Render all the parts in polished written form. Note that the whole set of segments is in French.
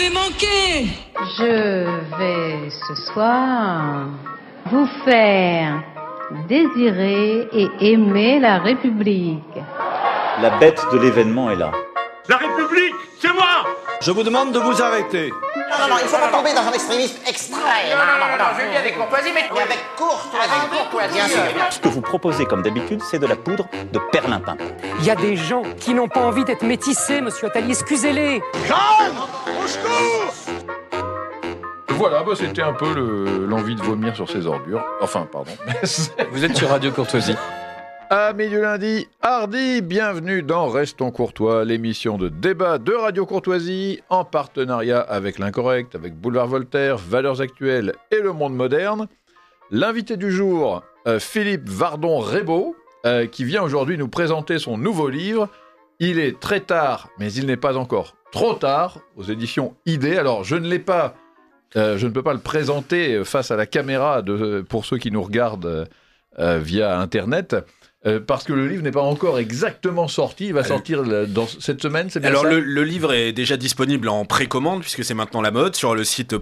m'avez manqué. Je vais ce soir vous faire désirer et aimer la République. La bête de l'événement est là. La République, c'est moi! Je vous demande de vous arrêter. Non, il ne faut pas tomber dans un extrémisme extrême. Non, je viens avec courtoisie, mais avec courtoisie. Bien sûr. Ce que vous proposez, comme d'habitude, c'est de la poudre de perlimpin. Il y a des gens qui n'ont pas envie d'être métissés, monsieur Attali, excusez-les. Jeanne! Au secours! Voilà, c'était un peu l'envie de vomir sur ses ordures. Enfin, pardon. Vous êtes sur Radio Courtoisie. Amis du lundi, hardi, bienvenue dans Restons Courtois, l'émission de débat de Radio Courtoisie, en partenariat avec l'Incorrect, avec Boulevard Voltaire, Valeurs Actuelles et Le Monde Moderne. L'invité du jour, Philippe Vardon-Raybaud, qui vient aujourd'hui nous présenter son nouveau livre. Il est très tard, mais il n'est pas encore trop tard, aux éditions ID. Alors, je ne peux pas le présenter face à la caméra pour ceux qui nous regardent via Internet. Parce que le livre n'est pas encore exactement sorti, il va sortir dans cette semaine, c'est bien alors ça ? le livre est déjà disponible en précommande, puisque c'est maintenant la mode, sur le site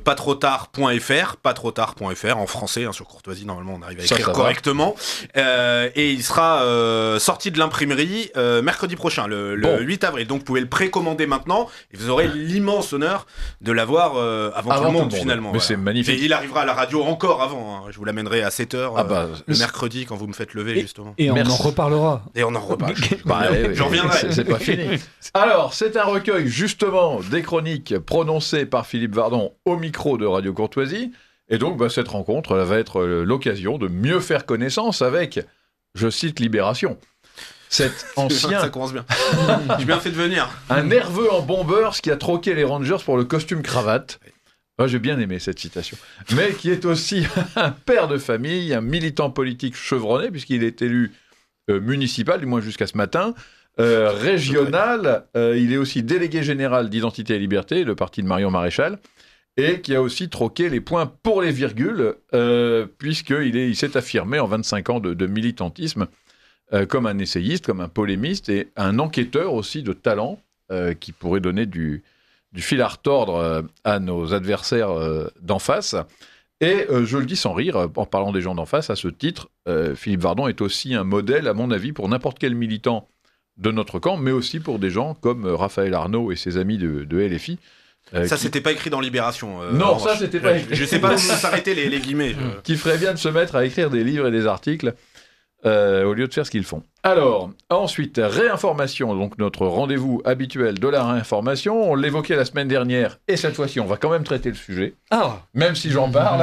pastrotard.fr en français, sur Courtoisie, normalement on arrive à écrire correctement, et il sera sorti de l'imprimerie mercredi prochain, le 8 avril, donc vous pouvez le précommander maintenant, et vous aurez l'immense honneur de l'avoir avant tout le monde, finalement. Mais voilà. C'est magnifique. Et il arrivera à la radio encore avant, je vous l'amènerai à 7h le mercredi, quand vous me faites lever, justement. Et on en reparlera. Et on en reparle. J'en reviendrai. C'est pas fini. Alors, c'est un recueil, justement, des chroniques prononcées par Philippe Vardon au micro de Radio Courtoisie. Et donc, cette rencontre va être l'occasion de mieux faire connaissance avec, je cite Libération, cet ancien... Ça commence bien. J'ai bien fait de venir. Un nerveux en bombers qui a troqué les Rangers pour le costume cravate. Moi, j'ai bien aimé cette citation. Mais qui est aussi un père de famille, un militant politique chevronné, puisqu'il est élu municipal, du moins jusqu'à ce matin, régional, il est aussi délégué général d'Identité et Liberté, le parti de Marion Maréchal, et qui a aussi troqué les points pour les virgules, puisqu'il s'est affirmé en 25 ans de militantisme comme un essayiste, comme un polémiste, et un enquêteur aussi de talent, qui pourrait donner du fil à retordre à nos adversaires d'en face. Et je le dis sans rire, en parlant des gens d'en face, à ce titre, Philippe Vardon est aussi un modèle, à mon avis, pour n'importe quel militant de notre camp, mais aussi pour des gens comme Raphaël Arnaud et ses amis de LFI. C'était pas écrit dans Libération. Non, ça, c'était pas écrit. Je sais pas où s'arrêter les guillemets. Qui ferait bien de se mettre à écrire des livres et des articles au lieu de faire ce qu'ils font. Alors, ensuite, réinformation, donc notre rendez-vous habituel de la réinformation. On l'évoquait la semaine dernière, et cette fois-ci, on va quand même traiter le sujet. Même si j'en parle.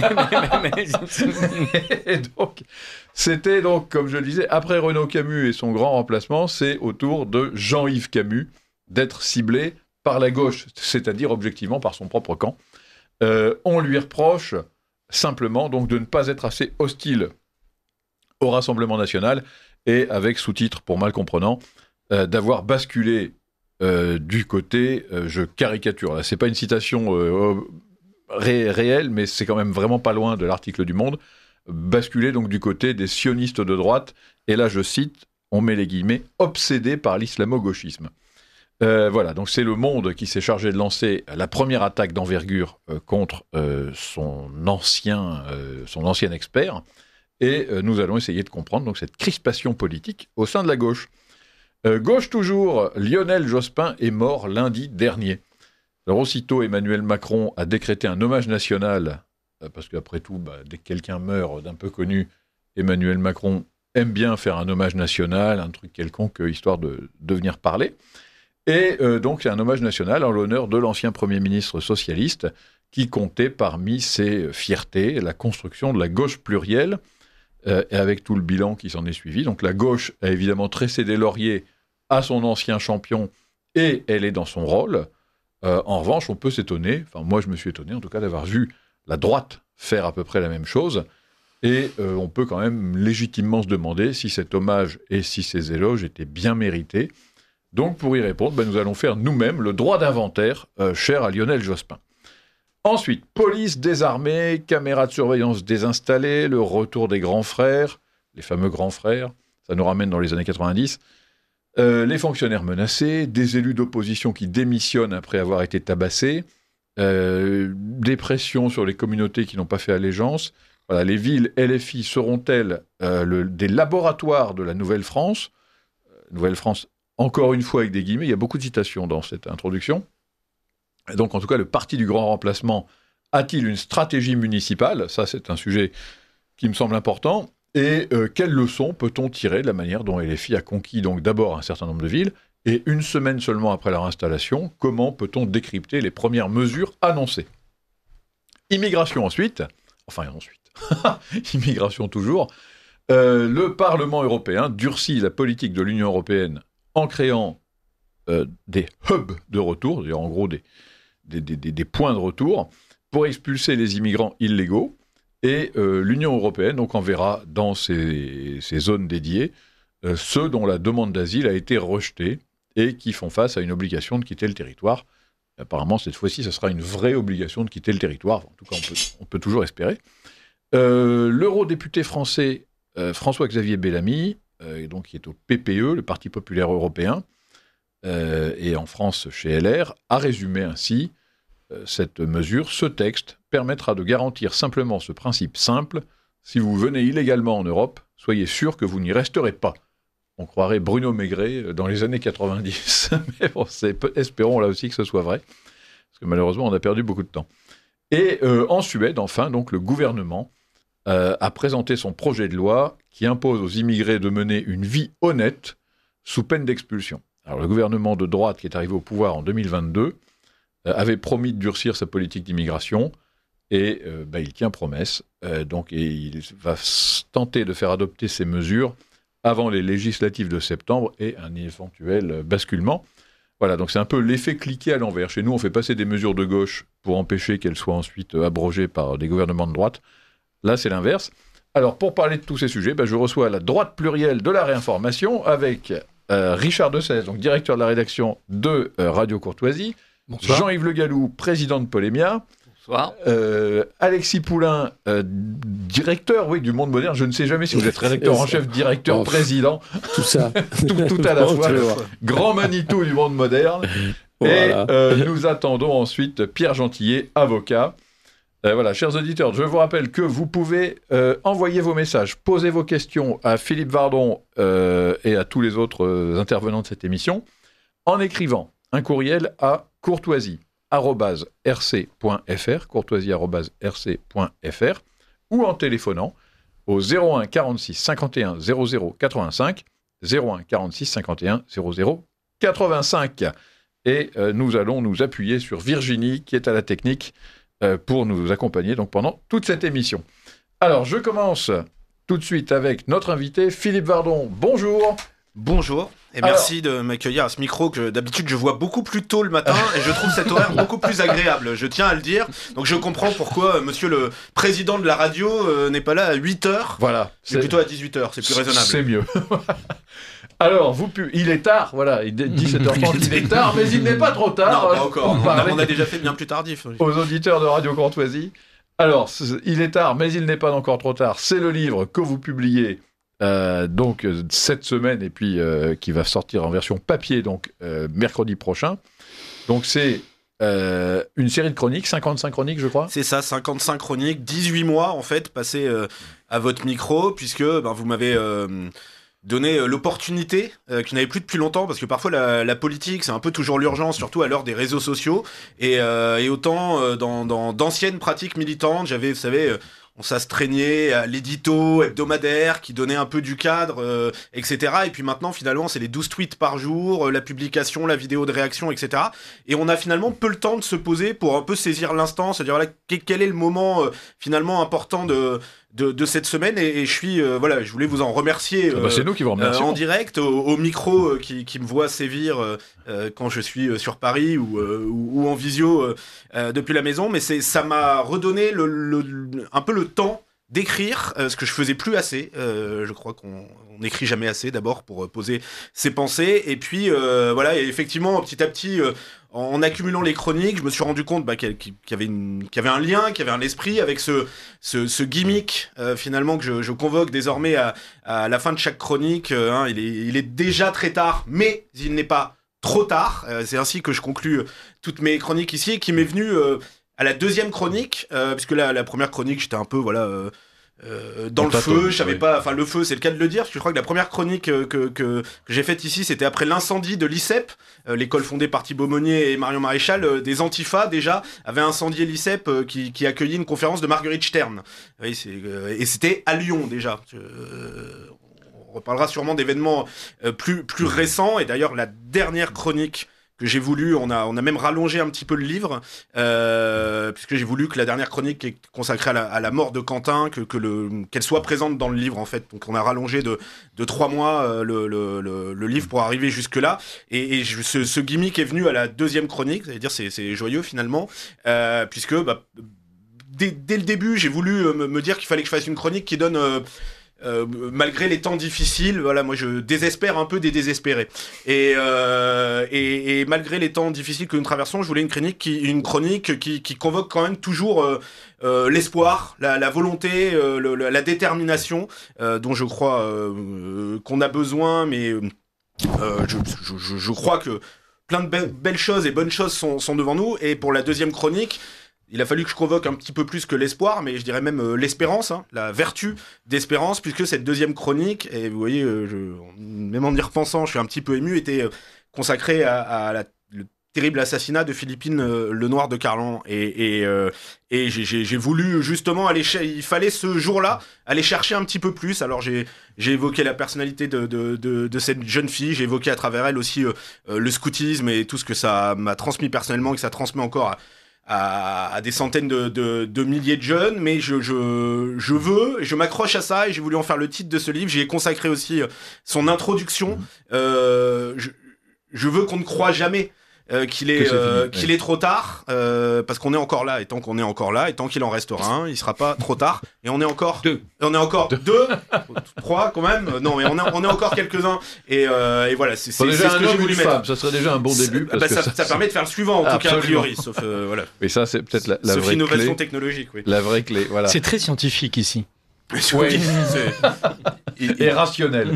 Et donc, c'était donc, comme je le disais, après Renaud Camus et son grand remplacement, c'est au tour de Jean-Yves Camus d'être ciblé par la gauche, c'est-à-dire objectivement par son propre camp. On lui reproche simplement donc de ne pas être assez hostile au Rassemblement national, et avec sous-titre pour mal comprenant, d'avoir basculé du côté, je caricature, là, c'est pas une citation réelle, mais c'est quand même vraiment pas loin de l'article du Monde, basculé donc du côté des sionistes de droite, et là je cite, on met les guillemets, obsédés par l'islamo-gauchisme. Voilà, donc c'est Le Monde qui s'est chargé de lancer la première attaque d'envergure contre son ancien expert, et nous allons essayer de comprendre donc cette crispation politique au sein de la gauche. Gauche toujours, Lionel Jospin est mort lundi dernier. Alors aussitôt, Emmanuel Macron a décrété un hommage national, parce qu'après tout, dès que quelqu'un meurt d'un peu connu, Emmanuel Macron aime bien faire un hommage national, un truc quelconque, histoire de venir parler. Et donc c'est un hommage national en l'honneur de l'ancien Premier ministre socialiste, qui comptait parmi ses fiertés la construction de la gauche plurielle, et avec tout le bilan qui s'en est suivi. Donc la gauche a évidemment tressé des lauriers à son ancien champion, et elle est dans son rôle. En revanche, on peut s'étonner, enfin moi je me suis étonné en tout cas d'avoir vu la droite faire à peu près la même chose, et on peut quand même légitimement se demander si cet hommage et si ces éloges étaient bien mérités. Donc pour y répondre, nous allons faire nous-mêmes le droit d'inventaire cher à Lionel Jospin. Ensuite, police désarmée, caméras de surveillance désinstallées, le retour des grands frères, les fameux grands frères, ça nous ramène dans les années 90, les fonctionnaires menacés, des élus d'opposition qui démissionnent après avoir été tabassés, des pressions sur les communautés qui n'ont pas fait allégeance. Voilà, les villes LFI seront-elles des laboratoires de la Nouvelle-France ? Nouvelle-France, encore une fois avec des guillemets, il y a beaucoup de citations dans cette introduction. Et donc, en tout cas, le parti du grand remplacement a-t-il une stratégie municipale ? Ça, c'est un sujet qui me semble important. Et quelles leçons peut-on tirer de la manière dont LFI a conquis donc d'abord un certain nombre de villes, et une semaine seulement après leur installation, comment peut-on décrypter les premières mesures annoncées ? Immigration ensuite, immigration toujours. Le Parlement européen durcit la politique de l'Union européenne en créant des hubs de retour, c'est-à-dire en gros des points de retour, pour expulser les immigrants illégaux. Et l'Union européenne donc, enverra dans ces zones dédiées ceux dont la demande d'asile a été rejetée et qui font face à une obligation de quitter le territoire. Apparemment, cette fois-ci, ce sera une vraie obligation de quitter le territoire. En tout cas, on peut toujours espérer. L'eurodéputé français François-Xavier Bellamy, donc, qui est au PPE, le Parti populaire européen, et en France chez LR, a résumé ainsi cette mesure. Ce texte permettra de garantir simplement ce principe simple: si vous venez illégalement en Europe, soyez sûr que vous n'y resterez pas. On croirait Bruno Maigret dans les années 90. Mais bon, espérons là aussi que ce soit vrai, parce que malheureusement, on a perdu beaucoup de temps. Et en Suède, enfin, donc, le gouvernement a présenté son projet de loi qui impose aux immigrés de mener une vie honnête sous peine d'expulsion. Alors, le gouvernement de droite qui est arrivé au pouvoir en 2022 avait promis de durcir sa politique d'immigration, et il tient promesse. Et il va tenter de faire adopter ces mesures avant les législatives de septembre et un éventuel basculement. Voilà, donc c'est un peu l'effet cliquet à l'envers. Chez nous, on fait passer des mesures de gauche pour empêcher qu'elles soient ensuite abrogées par des gouvernements de droite. Là, c'est l'inverse. Alors, pour parler de tous ces sujets, je reçois la droite plurielle de la réinformation avec Richard Dessès, donc directeur de la rédaction de Radio Courtoisie. Bonsoir. Jean-Yves Le Gallou, président de Polémia. Bonsoir. Alexis Poulain, directeur du Monde Moderne. Je ne sais jamais si vous êtes rédacteur en chef, directeur, président. Tout ça. tout à la fois. Grand Manitou du Monde Moderne. Voilà. Et nous attendons ensuite Pierre Gentillet, avocat. Voilà, chers auditeurs, je vous rappelle que vous pouvez envoyer vos messages, poser vos questions à Philippe Vardon et à tous les autres intervenants de cette émission en écrivant un courriel à courtoisie@rc.fr, ou en téléphonant au 01 46 51 00 85, 01 46 51 00 85. Et nous allons nous appuyer sur Virginie, qui est à la technique, pour nous accompagner donc pendant toute cette émission. Alors, je commence tout de suite avec notre invité, Philippe Vardon. Bonjour. Bonjour, et merci de m'accueillir à ce micro que d'habitude je vois beaucoup plus tôt le matin, et je trouve cet horaire beaucoup plus agréable, je tiens à le dire. Donc je comprends pourquoi monsieur le président de la radio n'est pas là à 8h, voilà, mais plutôt à 18h, c'est plus raisonnable. C'est mieux. Alors, il est tard, voilà, 17h30, il est tard, mais il n'est pas trop tard. Non, pas encore, on a déjà fait bien plus tardif. Aux auditeurs de Radio Courtoisie. Alors, il est tard, mais il n'est pas encore trop tard. C'est le livre que vous publiez donc cette semaine, et puis qui va sortir en version papier donc mercredi prochain. Donc c'est une série de chroniques, 55 chroniques je crois. C'est ça, 55 chroniques, 18 mois en fait passés à votre micro, puisque vous m'avez donné l'opportunité que je n'avais plus depuis longtemps, parce que parfois la politique c'est un peu toujours l'urgence, surtout à l'heure des réseaux sociaux, et autant dans d'anciennes pratiques militantes, j'avais, vous savez, on s'astreignait à l'édito hebdomadaire qui donnait un peu du cadre, etc. Et puis maintenant, finalement, c'est les 12 tweets par jour, la publication, la vidéo de réaction, etc. Et on a finalement peu le temps de se poser pour un peu saisir l'instant, c'est-à-dire là, quel est le moment finalement important de cette semaine, et je suis je voulais vous en remercier c'est nous qui vous remercions en direct au micro qui me voit sévir quand je suis sur Paris ou en visio depuis la maison, mais ça m'a redonné un peu le temps d'écrire, ce que je faisais plus assez. Je crois qu'on n'écrit jamais assez, d'abord pour poser ses pensées, et puis et effectivement petit à petit en accumulant les chroniques, je me suis rendu compte qu'il y avait un lien, qu'il y avait un esprit avec ce gimmick finalement que je convoque désormais à la fin de chaque chronique. Il est déjà très tard, mais il n'est pas trop tard. C'est ainsi que je conclue toutes mes chroniques ici, et qui m'est venu à la deuxième chronique, puisque la première chronique, j'étais un peu dans le feu, je savais pas, enfin le feu c'est le cas de le dire, parce que je crois que la première chronique que j'ai faite ici, c'était après l'incendie de l'ICEP, l'école fondée par Thibaut Monnier et Marion Maréchal, des Antifa déjà avaient incendié l'ICEP qui accueillit une conférence de Marguerite Stern. Oui, et c'était à Lyon déjà. On reparlera sûrement d'événements plus récents, et d'ailleurs la dernière chronique que j'ai voulu, on a même rallongé un petit peu le livre, puisque j'ai voulu que la dernière chronique qui est consacrée à la mort de Quentin, qu'elle soit présente dans le livre en fait. Donc on a rallongé de 3 mois le livre pour arriver jusque là. Et ce gimmick est venu à la deuxième chronique, c'est-à-dire c'est joyeux finalement, puisque dès le début j'ai voulu me dire qu'il fallait que je fasse une chronique qui donne malgré les temps difficiles, voilà, moi je désespère un peu des désespérés. Et malgré les temps difficiles que nous traversons, je voulais une chronique qui convoque quand même toujours l'espoir, la volonté, la détermination dont je crois qu'on a besoin, mais je crois que plein de belles choses et bonnes choses sont devant nous. Et pour la deuxième chronique, il a fallu que je convoque un petit peu plus que l'espoir, mais je dirais même l'espérance, la vertu d'espérance, puisque cette deuxième chronique, et vous voyez, même en y repensant, je suis un petit peu ému, était consacrée à le terrible assassinat de Philippine Lenoir de Carlan. Et j'ai voulu justement il fallait ce jour-là aller chercher un petit peu plus. Alors j'ai évoqué la personnalité de cette jeune fille, j'ai évoqué à travers elle aussi le scoutisme et tout ce que ça m'a transmis personnellement et que ça transmet encore à des centaines de milliers de jeunes, mais je m'accroche à ça et j'ai voulu en faire le titre de ce livre. J'y ai consacré aussi son introduction. Je veux qu'on ne croie jamais qu'il est trop tard, parce qu'on est encore là, et tant qu'on est encore là, et tant qu'il en restera un, il sera pas trop tard, et on est encore deux, 3 quand même, non mais on est encore quelques-uns, et voilà, c'est ce que j'ai voulu mettre. Ça serait déjà un bon début, parce que ça permet de faire le suivant, en tout cas a priori, sauf voilà. Et ça c'est peut-être la sauf vraie innovation clé, technologique, oui. La vraie clé, voilà. C'est très scientifique ici. Oui, et rationnel.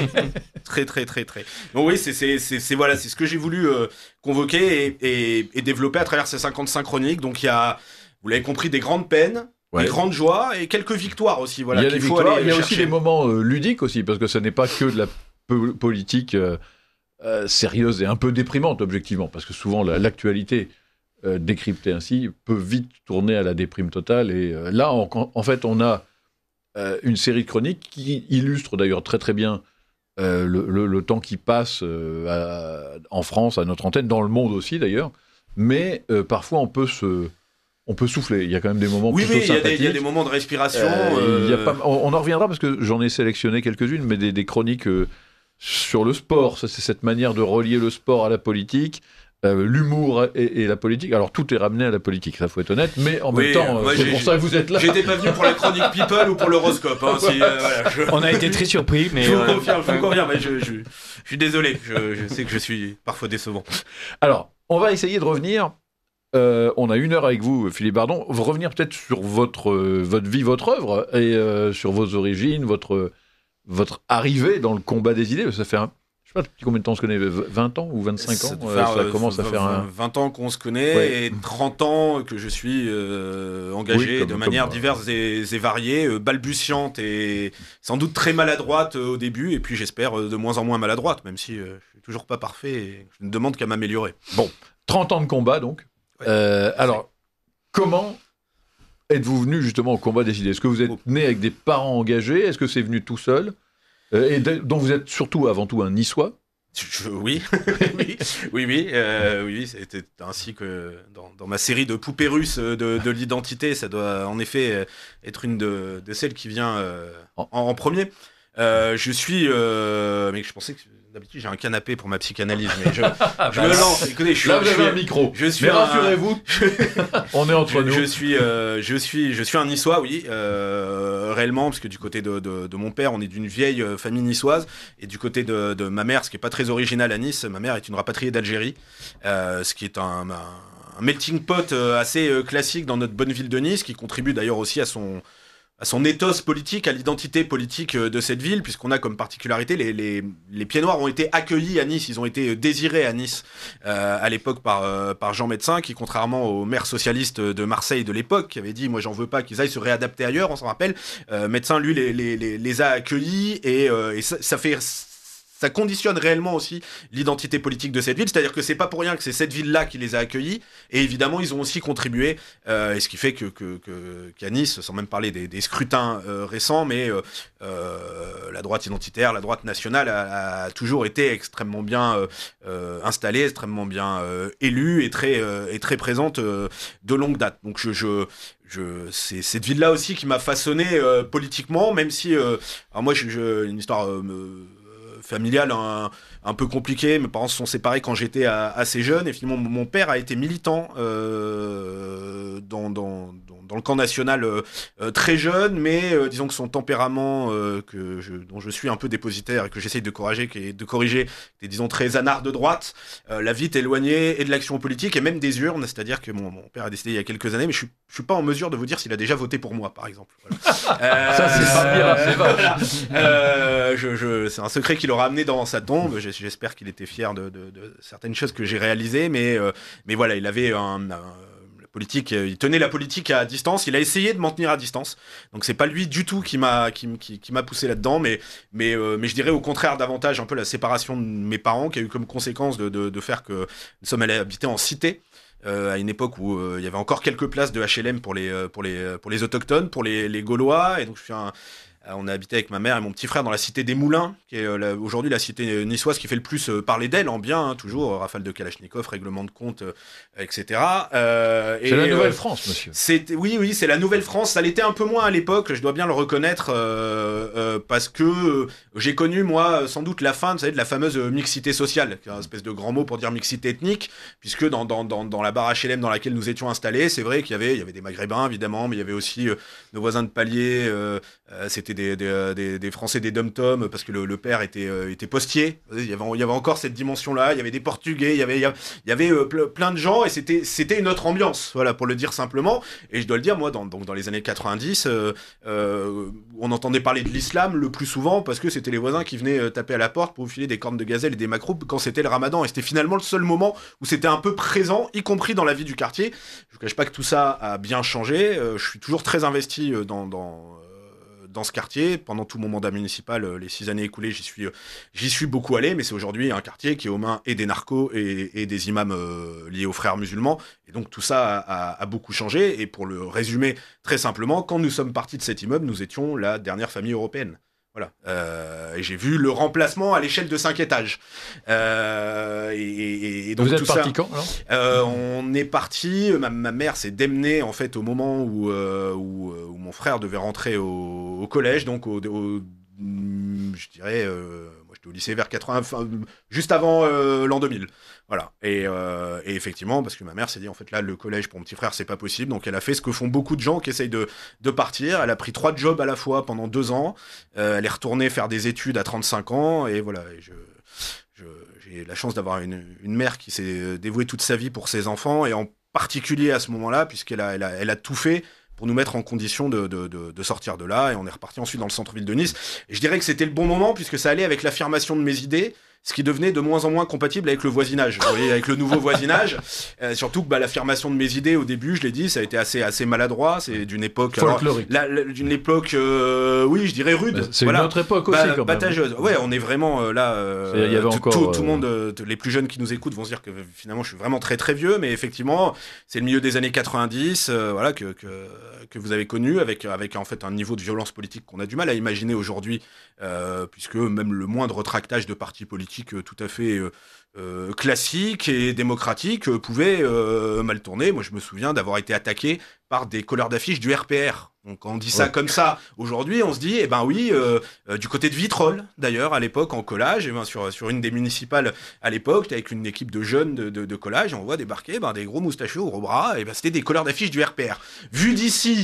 Très. Donc oui, c'est voilà, c'est ce que j'ai voulu convoquer et développer à travers ces 55 chroniques. Donc il y a, vous l'avez compris, des grandes peines, des grandes joies et quelques victoires aussi. Voilà, il y a des victoires, il y a aussi des moments moments ludiques aussi, parce que ça n'est pas que de la politique sérieuse et un peu déprimante objectivement, parce que souvent l'actualité décryptée ainsi peut vite tourner à la déprime totale. Et là, en fait, on a une série de chroniques qui illustre d'ailleurs très très bien le temps qui passe en France, à notre antenne, dans le monde aussi d'ailleurs, mais parfois on peut souffler. Il y a quand même des moments plutôt sympathiques. Il y a des moments de respiration. On en reviendra parce que j'en ai sélectionné quelques-unes, mais des chroniques sur le sport. Ça, c'est cette manière de relier le sport à la politique. L'humour et la politique. Alors tout est ramené à la politique, ça faut être honnête, mais en même temps, c'est pour ça que vous êtes là. J'étais pas venu pour la chronique People ou pour l'horoscope. Hein, On a été très surpris, mais je vous confirme, mais je suis désolé. Je sais que je suis parfois décevant. Alors, on va essayer de revenir. On a 1 heure avec vous, Philippe Bardon. Revenir peut-être sur votre vie, votre œuvre, et sur vos origines, votre arrivée dans le combat des idées. Ça fait je sais pas combien de temps on se connaît, 20 ans ou 25 ans, ça commence à faire 20 ans qu'on se connaît, et 30 ans que je suis engagé de manière diverse et variée, balbutiante et sans doute très maladroite au début, et puis j'espère de moins en moins maladroite, même si je suis toujours pas parfait et je ne demande qu'à m'améliorer. Bon, 30 ans de combat donc. Alors, comment êtes-vous venu justement au combat des idées ? Est-ce que vous êtes né avec des parents engagés ? Est-ce que c'est venu tout seul ? Et dont vous êtes surtout, avant tout, un Niçois ? Oui, c'était ainsi que dans ma série de poupées russes de l'identité, ça doit en effet être une de celles qui vient en premier. Je suis, mais je pensais que d'habitude j'ai un canapé pour ma psychanalyse, mais je me lance. Écoutez, là vous avez un micro. Mais rassurez-vous, on est entre nous. Je suis un Niçois, oui, réellement, parce que du côté de mon père, on est d'une vieille famille niçoise, et du côté de ma mère, ce qui est pas très original à Nice, ma mère est une rapatriée d'Algérie, ce qui est un melting pot assez classique dans notre bonne ville de Nice, qui contribue d'ailleurs aussi à son son ethos politique, à l'identité politique de cette ville, puisqu'on a comme particularité les pieds noirs ont été accueillis à Nice, ils ont été désirés à Nice à l'époque par Jean Médecin, qui contrairement au maire socialiste de Marseille de l'époque, qui avait dit moi j'en veux pas qu'ils aillent se réadapter ailleurs, on s'en rappelle, Médecin lui les a accueillis et ça conditionne réellement aussi l'identité politique de cette ville, c'est-à-dire que c'est pas pour rien que c'est cette ville-là qui les a accueillis, et évidemment ils ont aussi contribué, et ce qui fait qu'à Nice, sans même parler des scrutins récents, mais la droite identitaire, la droite nationale a toujours été extrêmement bien installée, extrêmement bien élue et très présente de longue date. Donc c'est cette ville-là aussi qui m'a façonné politiquement, même si alors moi une histoire familiale un peu compliquée. Mes parents se sont séparés quand j'étais assez jeune, et finalement mon père a été militant dans le camp national très jeune, mais disons que son tempérament dont je suis un peu dépositaire et que j'essaye de corriger, qui est disons très anard de droite, l'a vite éloigné et de l'action politique et même des urnes, c'est-à-dire que mon père a décédé il y a quelques années, mais je suis pas en mesure de vous dire s'il a déjà voté pour moi, par exemple. Voilà. Ça c'est pas bien, c'est vache. C'est un secret qu'il aura amené dans sa tombe. J'espère qu'il était fier de certaines choses que j'ai réalisées, mais voilà, il avait politique, il tenait la politique à distance, il a essayé de m'en tenir à distance, donc c'est pas lui du tout qui m'a poussé là-dedans, mais je dirais au contraire davantage un peu la séparation de mes parents qui a eu comme conséquence de faire que nous sommes allés habiter en cité, à une époque où il y avait encore quelques places de HLM pour les autochtones, pour les Gaulois, et donc on a habité avec ma mère et mon petit frère dans la cité des Moulins, qui est aujourd'hui la cité niçoise qui fait le plus parler d'elle en bien, hein, toujours, rafale de Kalachnikov, règlement de compte, etc. C'est la Nouvelle-France, monsieur. Oui, c'est la Nouvelle-France. Ça l'était un peu moins à l'époque, je dois bien le reconnaître, parce que j'ai connu, moi, sans doute la fin, vous savez, de la fameuse mixité sociale, qui est un espèce de grand mot pour dire mixité ethnique, puisque dans la barre HLM dans laquelle nous étions installés, c'est vrai qu'il y avait des Maghrébins, évidemment, mais il y avait aussi nos voisins de palier, c'était des Français des dom-tom, parce que le père était postier. Il y avait encore cette dimension-là. Il y avait des Portugais, il y avait plein de gens, et c'était une autre ambiance, voilà, pour le dire simplement. Et je dois le dire, moi, dans les années 90, on entendait parler de l'islam le plus souvent parce que c'était les voisins qui venaient taper à la porte pour vous filer des cornes de gazelle et des macroupes quand c'était le ramadan. Et c'était finalement le seul moment où c'était un peu présent, y compris dans la vie du quartier. Je vous cache pas que tout ça a bien changé. Je suis toujours très investi dans ce quartier. Pendant tout mon mandat municipal, les 6 années écoulées, j'y suis beaucoup allé, mais c'est aujourd'hui un quartier qui est aux mains et des narcos et des imams liés aux frères musulmans. Et donc tout ça a beaucoup changé. Et pour le résumer très simplement, quand nous sommes partis de cet immeuble, nous étions la dernière famille européenne. Voilà. Et j'ai vu le remplacement à l'échelle de 5 étages. Et donc vous êtes tout parti ça, quand alors on est parti. Ma mère s'est démenée en fait au moment où mon frère devait rentrer au collège, donc je dirais, moi j'étais au lycée vers 80, juste avant l'an 2000. Voilà. Et effectivement, parce que ma mère s'est dit, en fait, là, le collège pour mon petit frère, c'est pas possible. Donc, elle a fait ce que font beaucoup de gens qui essayent de partir. Elle a pris 3 jobs à la fois pendant 2 ans. Elle est retournée faire des études à 35 ans. Et voilà. Et j'ai la chance d'avoir une mère qui s'est dévouée toute sa vie pour ses enfants. Et en particulier à ce moment-là, puisqu'elle a tout fait pour nous mettre en condition de sortir de là. Et on est reparti ensuite dans le centre-ville de Nice. Et je dirais que c'était le bon moment, puisque ça allait avec l'affirmation de mes idées, ce qui devenait de moins en moins compatible avec le voisinage, vous voyez, avec le nouveau voisinage. Surtout que l'affirmation de mes idées, au début, je l'ai dit, ça a été assez maladroit. C'est d'une époque... folklorique. D'une époque, oui, je dirais rude. C'est une autre époque aussi, quand même. Batageuse. Ouais, on est vraiment là... il y avait encore, tout le monde, les plus jeunes qui nous écoutent vont se dire que finalement, je suis vraiment très très vieux, mais effectivement, c'est le milieu des années 90, voilà, que vous avez connu, avec en fait un niveau de violence politique qu'on a du mal à imaginer aujourd'hui, puisque même le moindre tractage de partis politiques tout à fait classique et démocratique pouvait mal tourner. Moi, je me souviens d'avoir été attaqué par des colleurs d'affiches du RPR. Donc, quand on dit ça comme ça, aujourd'hui, on se dit, eh ben oui, du côté de Vitrolles, d'ailleurs, à l'époque, en collage, et ben sur une des municipales à l'époque, avec une équipe de jeunes de collage, et on voit débarquer des gros moustachus au gros bras, et ben c'était des colleurs d'affiches du RPR. Vu d'ici,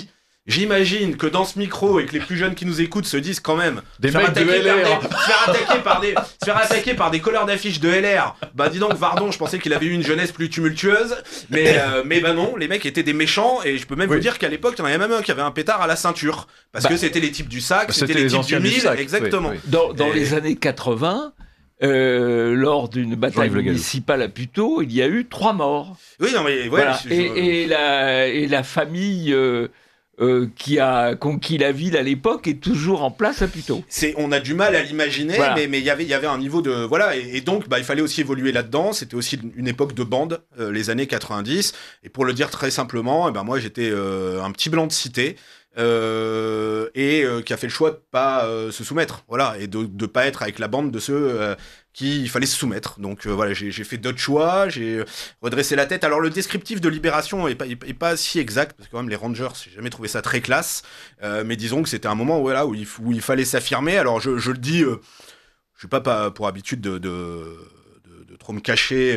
J'imagine que dans ce micro et que les plus jeunes qui nous écoutent se disent quand même des mecs de LR. se faire attaquer par des colleurs d'affiches de LR. Bah dis donc Vardon, je pensais qu'il avait eu une jeunesse plus tumultueuse, mais bah non, les mecs étaient des méchants et je peux même vous dire qu'à l'époque, il y en avait même un qui avait un pétard à la ceinture parce que c'était les types du sac, c'était les types du mille, exactement. Dans les années 80, lors d'une bataille municipale à Puteaux, il y a eu 3 morts. Oui, non mais voilà. Et la famille qui a conquis la ville à l'époque est toujours en place à Puteaux. On a du mal à l'imaginer, voilà. mais il y avait un niveau de voilà et donc il fallait aussi évoluer là-dedans. C'était aussi une époque de bande, les années 90. Et pour le dire très simplement, moi j'étais un petit blanc de cité. Qui a fait le choix de pas se soumettre, voilà, et de pas être avec la bande de ceux qui il fallait se soumettre. Donc voilà, j'ai fait d'autres choix, j'ai redressé la tête. Alors le descriptif de Libération est pas si exact parce que quand même les Rangers, j'ai jamais trouvé ça très classe, mais disons que c'était un moment où il fallait s'affirmer. Alors je le dis, je suis pas pour habitude de trop me cacher.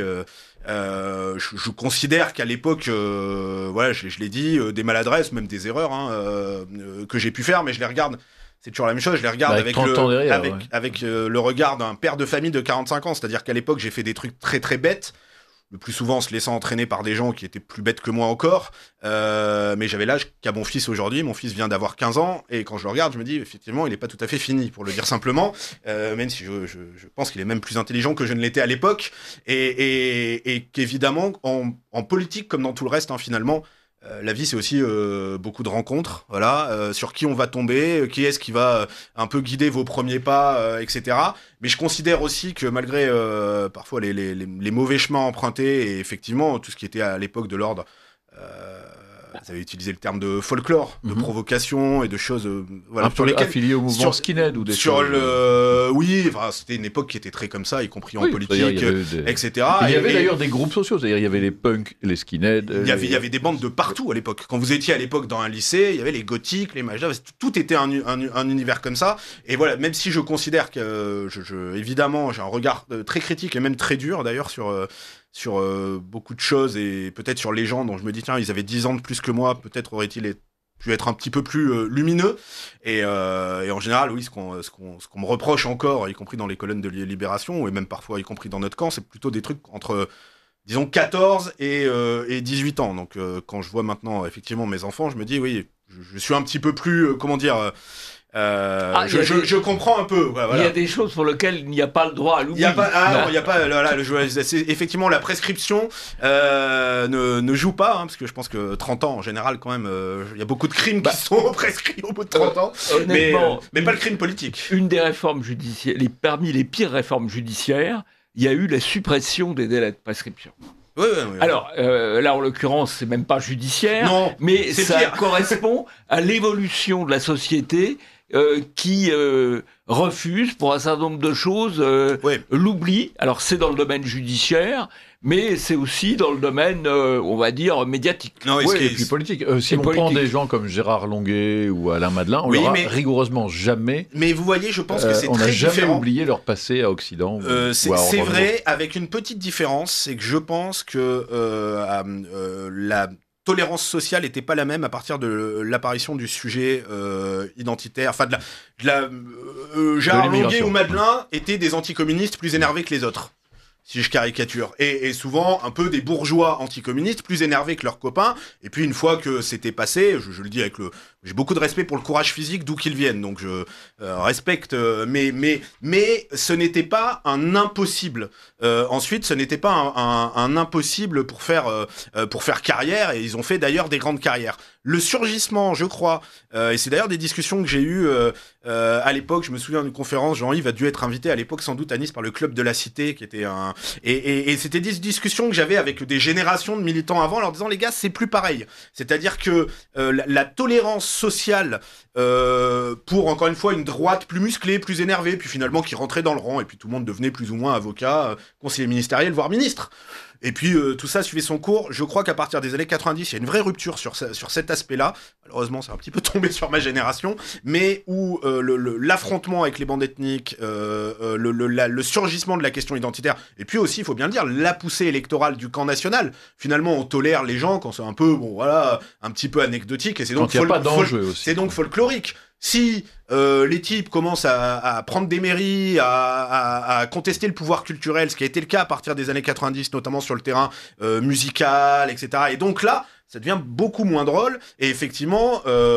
Je considère qu'à l'époque, voilà, je l'ai dit, des maladresses, même des erreurs que j'ai pu faire, mais je les regarde. C'est toujours la même chose. Je les regarde avec le regard d'un père de famille de 45 ans. C'est-à-dire qu'à l'époque, j'ai fait des trucs très très bêtes. Le plus souvent en se laissant entraîner par des gens qui étaient plus bêtes que moi encore. Mais j'avais l'âge qu'a mon fils aujourd'hui. Mon fils vient d'avoir 15 ans. Et quand je le regarde, je me dis, effectivement, il n'est pas tout à fait fini, pour le dire simplement. Même si je pense qu'il est même plus intelligent que je ne l'étais à l'époque. Et qu'évidemment, en politique, comme dans tout le reste, finalement, la vie, c'est aussi beaucoup de rencontres, voilà, sur qui on va tomber, qui est-ce qui va un peu guider vos premiers pas, etc. Mais je considère aussi que malgré parfois les mauvais chemins empruntés et effectivement tout ce qui était à l'époque de l'ordre, vous avez utilisé le terme de folklore, de provocation et de choses, voilà, un peu affilié au mouvement skinhead ou des choses. Oui, c'était une époque qui était très comme ça, y compris en politique, etc. Il y avait d'ailleurs des groupes sociaux, c'est-à-dire il y avait les punks, les skinheads. Il y avait des bandes de partout à l'époque. Quand vous étiez à l'époque dans un lycée, il y avait les gothiques, les mages, tout était un univers comme ça. Et voilà, même si je considère que évidemment, j'ai un regard très critique et même très dur d'ailleurs sur beaucoup de choses et peut-être sur les gens dont je me dis tiens, ils avaient 10 ans de plus que moi, peut-être aurait-il pu être un petit peu plus lumineux et en général oui, ce qu'on me reproche encore, y compris dans les colonnes de Libération et même parfois y compris dans notre camp, c'est plutôt des trucs entre disons 14 et 18 ans. Donc quand je vois maintenant effectivement mes enfants, je me dis oui, je suis un petit peu plus comment dire, je comprends un peu. Voilà. Il y a des choses pour lesquelles il n'y a pas le droit à l'oubli. Il y a pas. Effectivement, la prescription ne joue pas, parce que je pense que 30 ans en général, quand même, il y a beaucoup de crimes qui sont prescrits au bout de 30 ans. Mais pas le crime politique. Une des réformes judiciaires, parmi les pires réformes judiciaires, il y a eu la suppression des délais de prescription. Oui. Alors, là, en l'occurrence, c'est même pas judiciaire, mais ça correspond à l'évolution de la société qui refuse, pour un certain nombre de choses, l'oubli. Alors, c'est dans le domaine judiciaire, mais c'est aussi dans le domaine, on va dire, médiatique. Et puis politique. Si on prend des gens comme Gérard Longuet ou Alain Madelin, on leur a rigoureusement jamais... Mais vous voyez, je pense que c'est très différent. On n'a jamais oublié leur passé à Occident. C'est vrai, avec une petite différence, c'est que je pense que la tolérance sociale n'était pas la même à partir de l'apparition du sujet identitaire. Enfin, Gérard Longuet ou Madelin étaient des anticommunistes plus énervés que les autres, si je caricature, et souvent un peu des bourgeois anticommunistes plus énervés que leurs copains. Et puis une fois que c'était passé, je le dis j'ai beaucoup de respect pour le courage physique d'où qu'il vienne, donc je respecte, mais ce n'était pas un impossible. Ensuite, ce n'était pas un impossible pour faire carrière, et ils ont fait d'ailleurs des grandes carrières. Le surgissement, je crois, et c'est d'ailleurs des discussions que j'ai eues à l'époque. Je me souviens d'une conférence, Jean-Yves a dû être invité à l'époque sans doute à Nice par le Club de la Cité, qui était et c'était des discussions que j'avais avec des générations de militants avant, en leur disant les gars, c'est plus pareil. C'est-à-dire que la tolérance sociale pour encore une fois une droite plus musclée, plus énervée, puis finalement qui rentrait dans le rang, et puis tout le monde devenait plus ou moins avocat, conseiller ministériel, voire ministre. Et puis tout ça suivait son cours. Je crois qu'à partir des années 90, il y a une vraie rupture sur cet aspect-là. Malheureusement, c'est un petit peu tombé sur ma génération, mais où l'affrontement avec les bandes ethniques, le surgissement de la question identitaire, et puis aussi, il faut bien le dire, la poussée électorale du camp national. Finalement, on tolère les gens quand c'est un peu, un petit peu anecdotique, et c'est donc c'est donc folklorique. Si les types commencent à prendre des mairies, à contester le pouvoir culturel, ce qui a été le cas à partir des années 90, notamment sur le terrain musical, etc. Et donc là, ça devient beaucoup moins drôle. Et effectivement,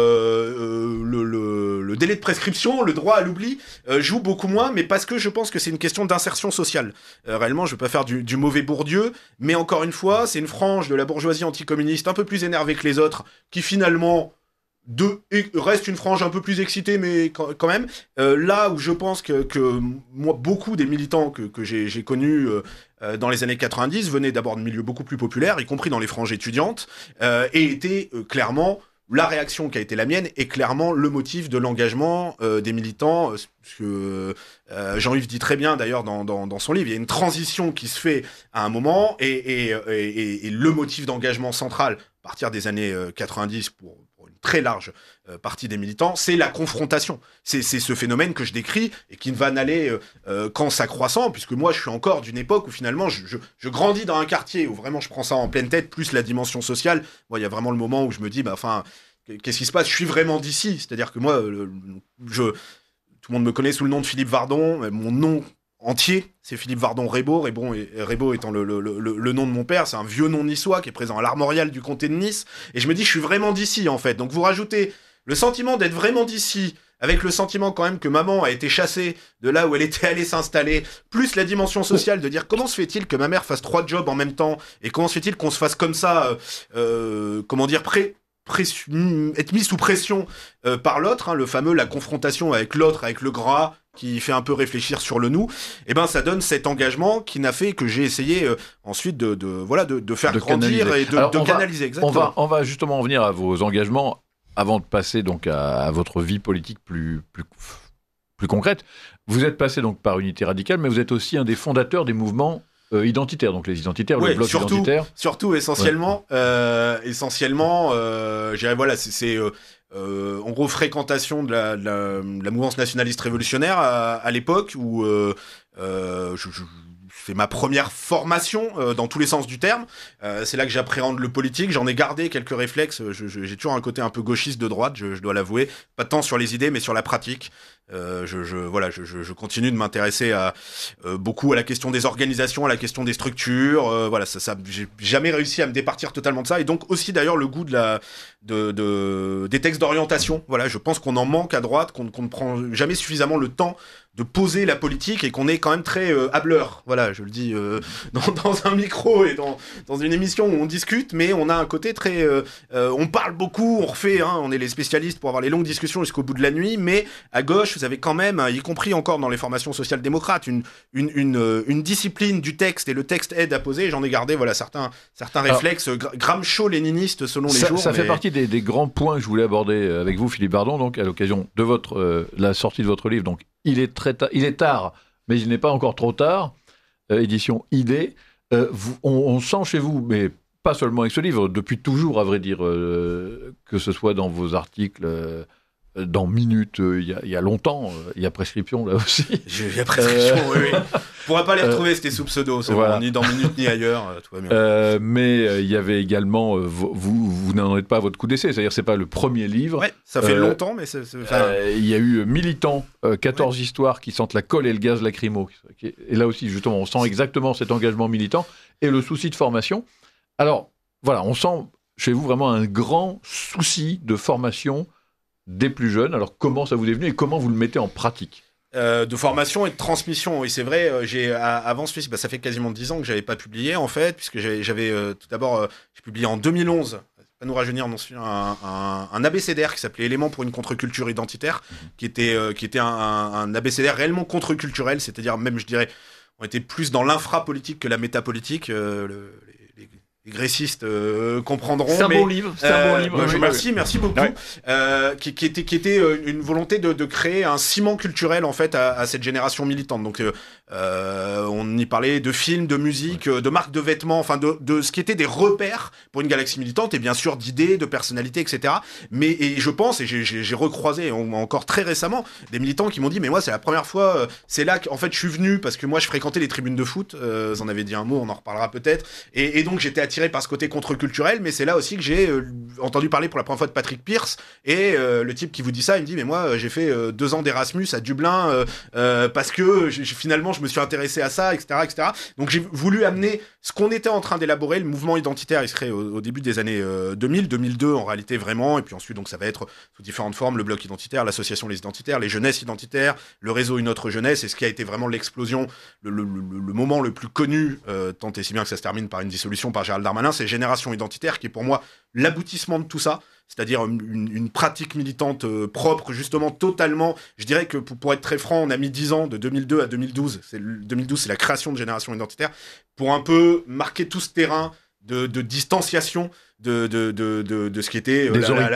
le délai de prescription, le droit à l'oubli, joue beaucoup moins, mais parce que je pense que c'est une question d'insertion sociale. Réellement, je ne veux pas faire du mauvais Bourdieu, mais encore une fois, c'est une frange de la bourgeoisie anticommuniste un peu plus énervée que les autres, qui finalement... reste une frange un peu plus excitée, mais quand même. Là où je pense que moi, beaucoup des militants que j'ai connus dans les années 90 venaient d'abord de milieux beaucoup plus populaires, y compris dans les franges étudiantes, et étaient clairement... La réaction qui a été la mienne est clairement le motif de l'engagement des militants, ce que Jean-Yves dit très bien d'ailleurs dans son livre. Il y a une transition qui se fait à un moment, et le motif d'engagement central à partir des années 90 pour une très large partie des militants, c'est la confrontation. C'est ce phénomène que je décris et qui ne va n'aller qu'en s'accroissant, puisque moi je suis encore d'une époque où finalement je grandis dans un quartier où vraiment je prends ça en pleine tête, plus la dimension sociale. Moi, il y a vraiment le moment où je me dis, qu'est-ce qui se passe ? Je suis vraiment d'ici. C'est-à-dire que moi, tout le monde me connaît sous le nom de Philippe Vardon. Mon nom entier, c'est Philippe Vardon Raybaud. Raybaud étant le nom de mon père, c'est un vieux nom niçois qui est présent à l'armorial du comté de Nice. Et je me dis, je suis vraiment d'ici, en fait. Donc vous rajoutez le sentiment d'être vraiment d'ici, avec le sentiment quand même que maman a été chassée de là où elle était allée s'installer, plus la dimension sociale de dire comment se fait-il que ma mère fasse 3 jobs en même temps, et comment se fait-il qu'on se fasse comme ça, être mis sous pression par l'autre, le fameux la confrontation avec l'autre, avec le gras, qui fait un peu réfléchir sur le nous, et ça donne cet engagement qui n'a fait que j'ai essayé ensuite de faire grandir canaliser. Et de canaliser. Exactement. On va justement en venir à vos engagements avant de passer donc à votre vie politique plus concrète. Vous êtes passé donc par Unité Radicale, mais vous êtes aussi un des fondateurs des mouvements identitaires, donc les identitaires, le bloc identitaire. Surtout, essentiellement, je dirais, voilà, c'est en gros fréquentation de la mouvance nationaliste révolutionnaire à l'époque où c'est ma première formation dans tous les sens du terme. C'est là que j'appréhende le politique. J'en ai gardé quelques réflexes. J'ai toujours un côté un peu gauchiste de droite, je dois l'avouer. Pas tant sur les idées, mais sur la pratique. Je continue de m'intéresser beaucoup à la question des organisations, à la question des structures. J'ai jamais réussi à me départir totalement de ça. Et donc aussi d'ailleurs le goût des textes d'orientation. Voilà, je pense qu'on en manque à droite, qu'on ne prend jamais suffisamment le temps de poser la politique et qu'on est quand même très hableur. Voilà, je le dis dans un micro et dans une émission où on discute, mais on a un côté très... on parle beaucoup, on refait, on est les spécialistes pour avoir les longues discussions jusqu'au bout de la nuit, mais à gauche, vous avez quand même, y compris encore dans les formations social-démocrates, une discipline du texte, et le texte aide à poser. J'en ai gardé certains réflexes gramscio-léninistes selon les jours. Ça fait partie des grands points que je voulais aborder avec vous, Philippe Vardon, donc à l'occasion de la sortie de votre livre. Donc, il est tard, mais il n'est pas encore trop tard. Édition ID. On sent chez vous, mais pas seulement avec ce livre, depuis toujours, à vrai dire, que ce soit dans vos articles, dans Minute, il y a longtemps, il y a prescription là aussi. Il y a prescription, oui. On ne pourra pas les retrouver, c'était sous pseudo, voilà. Ni dans Minute ni ailleurs, tout va bien. Mais il y avait également, vous n'en êtes pas à votre coup d'essai, c'est-à-dire c'est pas le premier livre. Ouais, ça fait longtemps, mais il y a eu Militant, 14 histoires qui sentent la colle et le gaz lacrymo. Et là aussi, justement, on sent exactement cet engagement militant et le souci de formation. Alors, voilà, on sent chez vous vraiment un grand souci de formation des plus jeunes. Alors, comment ça vous est venu et comment vous le mettez en pratique ? De formation et de transmission, oui, c'est vrai. Avant ce ça fait quasiment 10 ans que j'avais pas publié, en fait, puisque j'avais tout d'abord, j'ai publié en 2011, pas nous rajeunir, un abécédaire qui s'appelait Éléments pour une contre-culture identitaire, qui était un abécédaire réellement contre-culturel, c'est-à-dire même, je dirais, on était plus dans l'infra-politique que la métapolitique. grécistes comprendront. C'est un bon livre. Merci beaucoup. Qui était une volonté de créer un ciment culturel en fait à cette génération militante. Donc on y parlait de films, de musique, de marques de vêtements, enfin de ce qui était des repères pour une galaxie militante et bien sûr d'idées, de personnalités, etc. Et je pense, et j'ai recroisé encore très récemment des militants qui m'ont dit mais moi c'est la première fois, c'est là qu'en fait je suis venu parce que moi je fréquentais les tribunes de foot, vous en avez dit un mot, on en reparlera peut-être, et donc j'étais attiré par ce côté contre-culturel, mais c'est là aussi que j'ai entendu parler pour la première fois de Patrick Pearse, et le type qui vous dit ça, il me dit mais moi j'ai fait 2 ans d'Erasmus à Dublin parce que finalement je me suis intéressé à ça, etc. Donc j'ai voulu amener ce qu'on était en train d'élaborer. Le mouvement identitaire, il se crée au début des années 2000, 2002 en réalité vraiment, et puis ensuite donc ça va être sous différentes formes, le bloc identitaire, l'association Les Identitaires, les jeunesses identitaires, le réseau Une Autre Jeunesse, et ce qui a été vraiment l'explosion, le moment le plus connu, tant et si bien que ça se termine par une dissolution par Gérald Darmanin, c'est Génération Identitaire, qui est pour moi l'aboutissement de tout ça, c'est-à-dire une pratique militante propre, justement totalement, je dirais que pour être très franc, on a mis 10 ans, de 2002 à 2012, 2012 c'est la création de Génération Identitaire, pour un peu marquer tout ce terrain de distanciation de ce qui était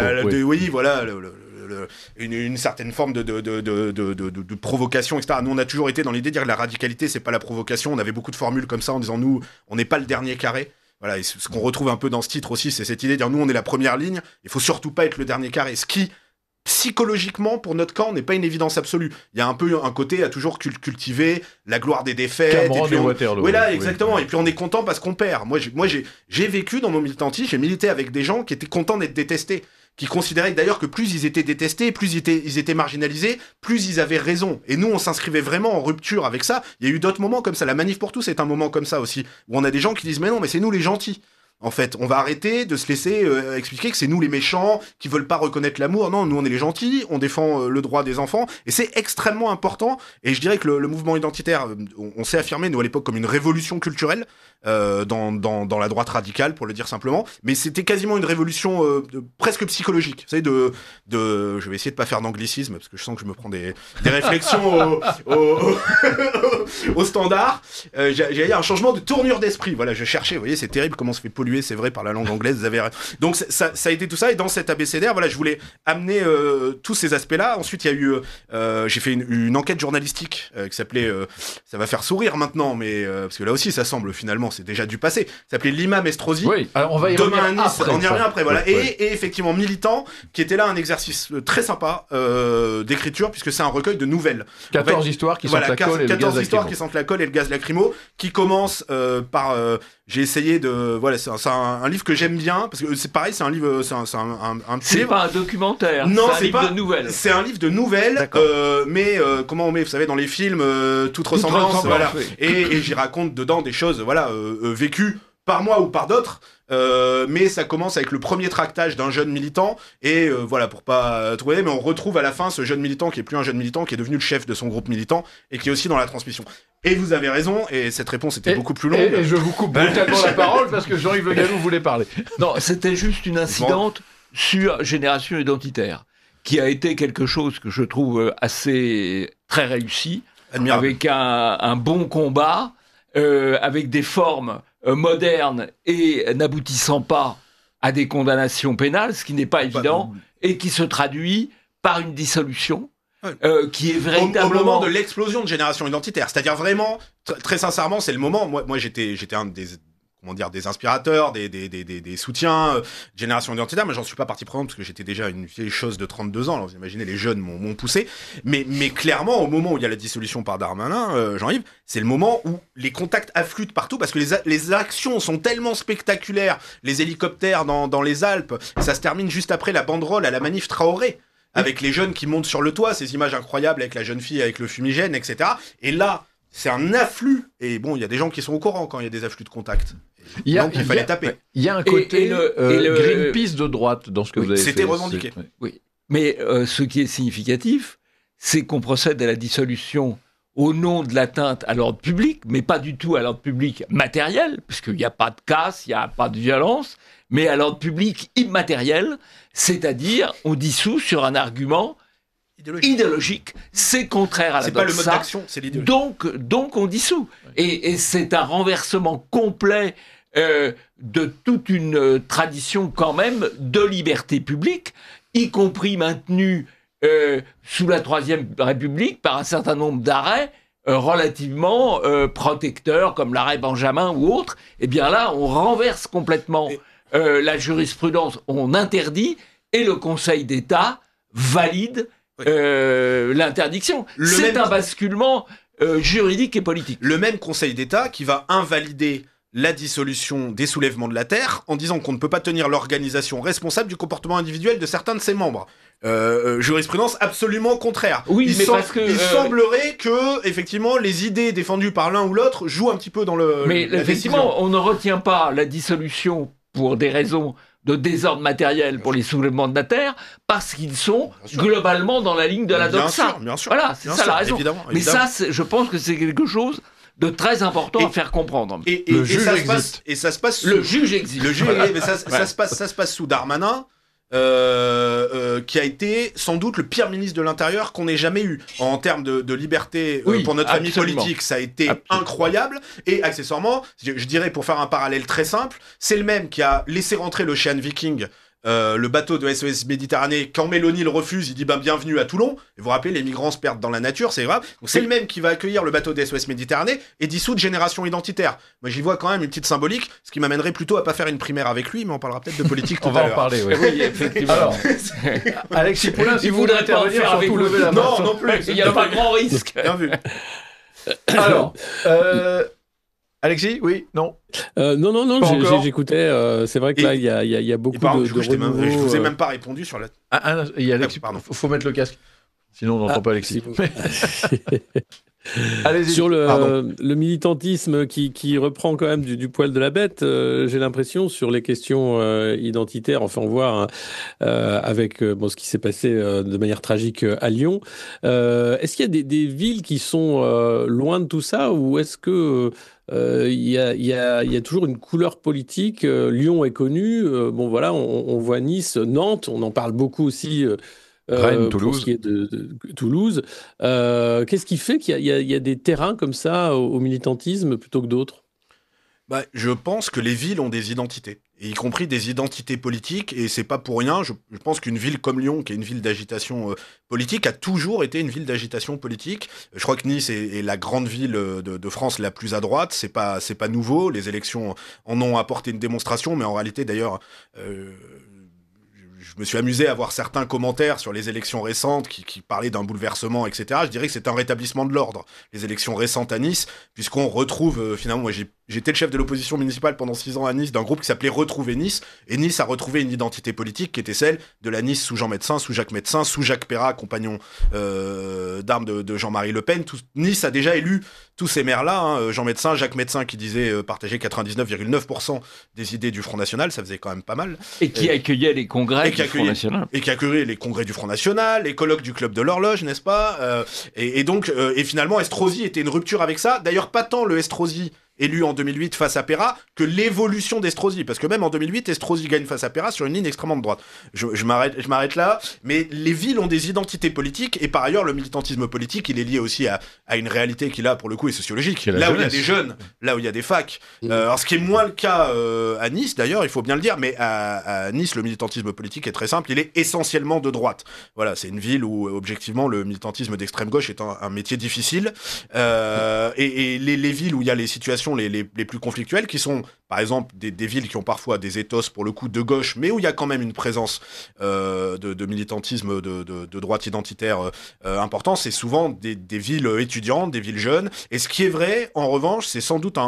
une certaine forme de provocation, etc. Nous on a toujours été dans l'idée de dire que la radicalité c'est pas la provocation, on avait beaucoup de formules comme ça en disant nous on n'est pas le dernier carré. Voilà, et ce qu'on retrouve un peu dans ce titre aussi, c'est cette idée de dire nous on est la première ligne, il faut surtout pas être le dernier carré, ce qui psychologiquement pour notre camp n'est pas une évidence absolue. Il y a un peu un côté à toujours cultiver la gloire des défaites, Cameron et Waterloo. Voilà, exactement. Et puis on est content parce qu'on perd. Moi j'ai vécu dans mon militantisme, j'ai milité avec des gens qui étaient contents d'être détestés, qui considéraient d'ailleurs que plus ils étaient détestés, plus ils étaient marginalisés, plus ils avaient raison. Et nous, on s'inscrivait vraiment en rupture avec ça. Il y a eu d'autres moments comme ça. La Manif pour tous est un moment comme ça aussi, où on a des gens qui disent mais non, mais c'est nous les gentils. En fait, on va arrêter de se laisser expliquer que c'est nous les méchants qui veulent pas reconnaître l'amour. Non, nous on est les gentils, on défend le droit des enfants, et c'est extrêmement important. Et je dirais que le mouvement identitaire, on s'est affirmé nous à l'époque comme une révolution culturelle dans la droite radicale, pour le dire simplement. Mais c'était quasiment une révolution presque psychologique. Vous savez, je vais essayer de pas faire d'anglicisme parce que je sens que je me prends des réflexions au standard. J'allais dire un changement de tournure d'esprit. Voilà, je cherchais. Vous voyez, c'est terrible comment on se fait polluer, c'est vrai, par la langue anglaise. Vous avez... Donc ça a été tout ça. Et dans cet abécédaire, voilà, je voulais amener tous ces aspects-là. Ensuite, il y a eu, j'ai fait une enquête journalistique qui s'appelait, ça va faire sourire maintenant, mais parce que là aussi, ça semble finalement, c'est déjà du passé. Ça s'appelait L'Imam Estrosi. Oui. Alors on va y revenir après. On y revient après, voilà. Et effectivement, Militant, qui était là un exercice très sympa d'écriture, puisque c'est un recueil de nouvelles. 14 histoires qui sentent la colle et le gaz lacrymo. 14 histoires qui sentent la colle et le gaz lacrymo, qui commence par j'ai essayé de voilà, c'est un livre que j'aime bien parce que c'est pareil, c'est un livre, c'est un petit livre. C'est pas un documentaire, non, c'est un livre de nouvelles. C'est un livre de nouvelles, mais comment on met, vous savez, dans les films, toute ressemblance, voilà. Oui. Et j'y raconte dedans des choses, voilà, vécues par moi ou par d'autres. Mais ça commence avec le premier tractage d'un jeune militant et voilà, pour pas trouver, mais on retrouve à la fin ce jeune militant qui est plus un jeune militant, qui est devenu le chef de son groupe militant et qui est aussi dans la transmission. Et vous avez raison, et cette réponse était beaucoup plus longue. Et je vous coupe brutalement la parole parce que Jean-Yves Le Gallou voulait parler. Non, c'était juste une incidente sur Génération Identitaire, qui a été quelque chose que je trouve assez très réussi, admirable, avec un bon combat, avec des formes moderne et n'aboutissant pas à des condamnations pénales, ce qui n'est pas évident, et qui se traduit par une dissolution qui est véritablement... Au moment de l'explosion de Génération Identitaire, c'est-à-dire vraiment, très sincèrement, c'est le moment, moi j'étais un des inspirateurs, des soutiens, Génération Identitaire, mais j'en suis pas partie prenante parce que j'étais déjà une vieille chose de 32 ans, alors vous imaginez, les jeunes m'ont poussé, mais clairement, au moment où il y a la dissolution par Darmanin, Jean-Yves, c'est le moment où les contacts affluent partout parce que les actions sont tellement spectaculaires, les hélicoptères dans les Alpes, ça se termine juste après la banderole à la Manif Traoré, avec les jeunes qui montent sur le toit, ces images incroyables avec la jeune fille avec le fumigène, etc. Et là, c'est un afflux, et bon, il y a des gens qui sont au courant quand il y a des afflux de contacts. Donc il fallait taper. Il y a un côté Greenpeace de droite dans ce que vous avez fait. C'était revendiqué. Oui. Mais ce qui est significatif, c'est qu'on procède à la dissolution au nom de l'atteinte à l'ordre public, mais pas du tout à l'ordre public matériel, puisqu'il n'y a pas de casse, il n'y a pas de violence, mais à l'ordre public immatériel, c'est-à-dire on dissout sur un argument idéologique. C'est contraire à la doxa. C'est pas le mode d'action, c'est l'idéologie. Donc on dissout. Et c'est un renversement complet de toute une tradition quand même de liberté publique, y compris maintenue sous la Troisième République par un certain nombre d'arrêts relativement protecteurs, comme l'arrêt Benjamin ou autre. Et bien là, on renverse complètement la jurisprudence, on interdit, et le Conseil d'État valide l'interdiction. C'est un basculement juridique et politique. Le même Conseil d'État qui va invalider la dissolution des soulèvements de la Terre en disant qu'on ne peut pas tenir l'organisation responsable du comportement individuel de certains de ses membres. Jurisprudence absolument contraire. Oui, mais parce que... Il semblerait que, effectivement, les idées défendues par l'un ou l'autre jouent un petit peu dans le... Mais effectivement, on ne retient pas la dissolution pour des raisons de désordre matériel pour les soulèvements de la Terre, parce qu'ils sont globalement dans la ligne de la doxa. Bien sûr. Voilà, c'est ça la raison. Évidemment. Mais ça, je pense que c'est quelque chose de très important à faire comprendre. Le juge existe. Ça se passe le juge existe. Le juge, mais ça se passe sous Darmanin, qui a été sans doute le pire ministre de l'Intérieur qu'on ait jamais eu en termes de liberté pour notre famille politique. Ça a été incroyable. Et accessoirement, je dirais, pour faire un parallèle très simple, c'est le même qui a laissé rentrer l'Ocean Viking, le bateau de SOS Méditerranée. Quand Mélanie le refuse, il dit bienvenue à Toulon. Et vous vous rappelez, les migrants se perdent dans la nature, c'est grave. Donc c'est le même qui va accueillir le bateau de SOS Méditerranée et dissoudre Génération Identitaire. Moi j'y vois quand même une petite symbolique, ce qui m'amènerait plutôt à pas faire une primaire avec lui, mais on parlera peut-être de politique tout à l'heure. On va en parler, oui. Oui, effectivement. Alors, Alexis Poulain, si il vous voudrait voulez pas intervenir, faire avec surtout vous. lever la main. Non plus. Il n'y a pas grand risque. Bien vu. Alors, Alexis, oui, non. Non, j'écoutais. C'est vrai que là, il y a beaucoup de je renouveau. vous ai même pas répondu sur la... Il y a Alexis, faut mettre le casque. Sinon, on n'entend pas Alexis. Allez-y. Sur le militantisme qui reprend quand même du poil de la bête, j'ai l'impression, sur les questions identitaires, enfin on voit avec ce qui s'est passé de manière tragique à Lyon. Est-ce qu'il y a des villes qui sont loin de tout ça, ou est-ce que il y a toujours une couleur politique? Lyon est connu, on voit Nice, Nantes, on en parle beaucoup aussi. Rennes, Toulouse. Pour ce qui est de Toulouse. Qu'est-ce qui fait qu'il y a des terrains comme ça au militantisme plutôt que d'autres? Je pense que les villes ont des identités, et y compris des identités politiques, et c'est pas pour rien. Je pense qu'une ville comme Lyon, qui est une ville d'agitation politique, a toujours été une ville d'agitation politique. Je crois que Nice est la grande ville de France la plus à droite. C'est pas nouveau. Les élections en ont apporté une démonstration, mais en réalité, d'ailleurs, je me suis amusé à voir certains commentaires sur les élections récentes qui parlaient d'un bouleversement, etc. Je dirais que c'est un rétablissement de l'ordre, les élections récentes à Nice, puisqu'on retrouve, finalement, moi j'étais le chef de l'opposition municipale pendant 6 ans à Nice, d'un groupe qui s'appelait Retrouver Nice, et Nice a retrouvé une identité politique qui était celle de la Nice sous Jean Médecin, sous Jacques Médecin, sous Jacques Perrat, compagnon d'armes de Jean-Marie Le Pen. Nice a déjà élu tous ces maires-là, Jean Médecin, Jacques Médecin qui disait partager 99,9% des idées du Front National, ça faisait quand même pas mal. Et qui accueillait les congrès du Front National. Et qui accueillait les congrès du Front National, les colloques du Club de l'Horloge, n'est-ce pas, et donc, finalement, Estrosi était une rupture avec ça. D'ailleurs, pas tant le Estrosi élu en 2008 face à Perrat que l'évolution d'Estrosi, parce que même en 2008 Estrosi gagne face à Perrat sur une ligne extrêmement de droite. Je m'arrête là, mais les villes ont des identités politiques, et par ailleurs le militantisme politique il est lié aussi à une réalité qui là pour le coup est sociologique, là où il y a des jeunes, là où il y a des facs, alors ce qui est moins le cas à Nice d'ailleurs, il faut bien le dire, mais à Nice le militantisme politique est très simple, il est essentiellement de droite. Voilà, c'est une ville où objectivement le militantisme d'extrême gauche est un métier difficile, et les villes où il y a les situations les plus conflictuelles, qui sont par exemple des villes qui ont parfois des ethos pour le coup de gauche, mais où il y a quand même une présence de militantisme de droite identitaire important, c'est souvent des villes étudiantes, des villes jeunes. Et ce qui est vrai, en revanche, c'est sans doute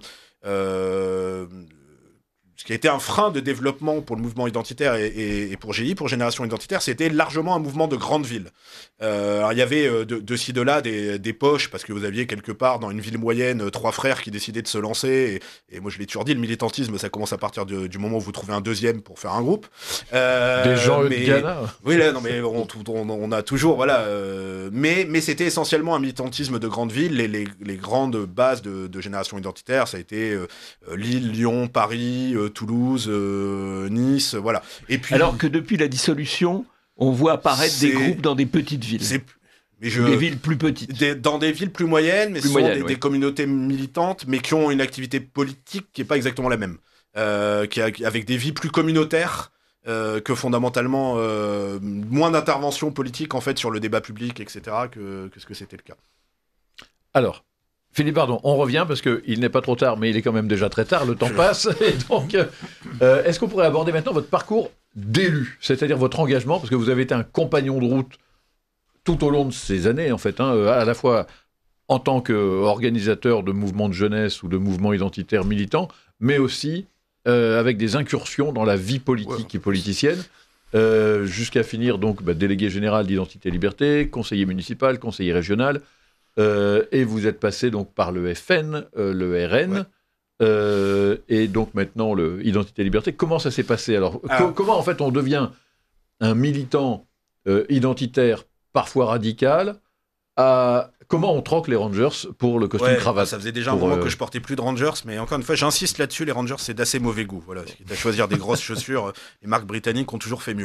ce qui a été un frein de développement pour le mouvement identitaire et pour GI, pour Génération Identitaire, c'était largement un mouvement de grande ville. Alors il y avait de ci de là des poches, parce que vous aviez quelque part dans une ville moyenne 3 frères qui décidaient de se lancer, et moi je l'ai toujours dit, le militantisme ça commence à partir du moment où vous trouvez un deuxième pour faire un groupe. Des gens de Ghana. Oui, là, non mais on a toujours, voilà, mais c'était essentiellement un militantisme de grande ville. Les grandes bases de Génération Identitaire, ça a été Lille, Lyon, Paris, Toulouse, Nice, voilà. Et puis, alors que depuis la dissolution, on voit apparaître des groupes dans des petites villes. Mais des villes plus petites. Dans des villes plus moyennes, mais ce sont des communautés militantes, mais qui ont une activité politique qui n'est pas exactement la même. Avec des vies plus communautaires que fondamentalement moins d'intervention politique en fait sur le débat public, etc. que ce que c'était le cas. Alors, Philippe Bardon, on revient parce qu'il n'est pas trop tard, mais il est quand même déjà très tard, le temps passe. Et donc, est-ce qu'on pourrait aborder maintenant votre parcours d'élu, c'est-à-dire votre engagement, parce que vous avez été un compagnon de route tout au long de ces années, en fait, à la fois en tant qu'organisateur de mouvements de jeunesse ou de mouvements identitaires militants, mais aussi avec des incursions dans la vie politique et politicienne, jusqu'à finir donc délégué général d'Identité et Liberté, conseiller municipal, conseiller régional, et vous êtes passé donc par le FN, le RN, et donc maintenant le Identité et Liberté. Comment ça s'est passé alors comment en fait on devient un militant identitaire, parfois radical, comment on troque les Rangers pour le costume cravate? Ça faisait déjà un moment que je portais plus de Rangers, mais encore une fois, j'insiste là-dessus, les Rangers, c'est d'assez mauvais goût. Voilà, à choisir des grosses chaussures, les marques britanniques ont toujours fait mieux.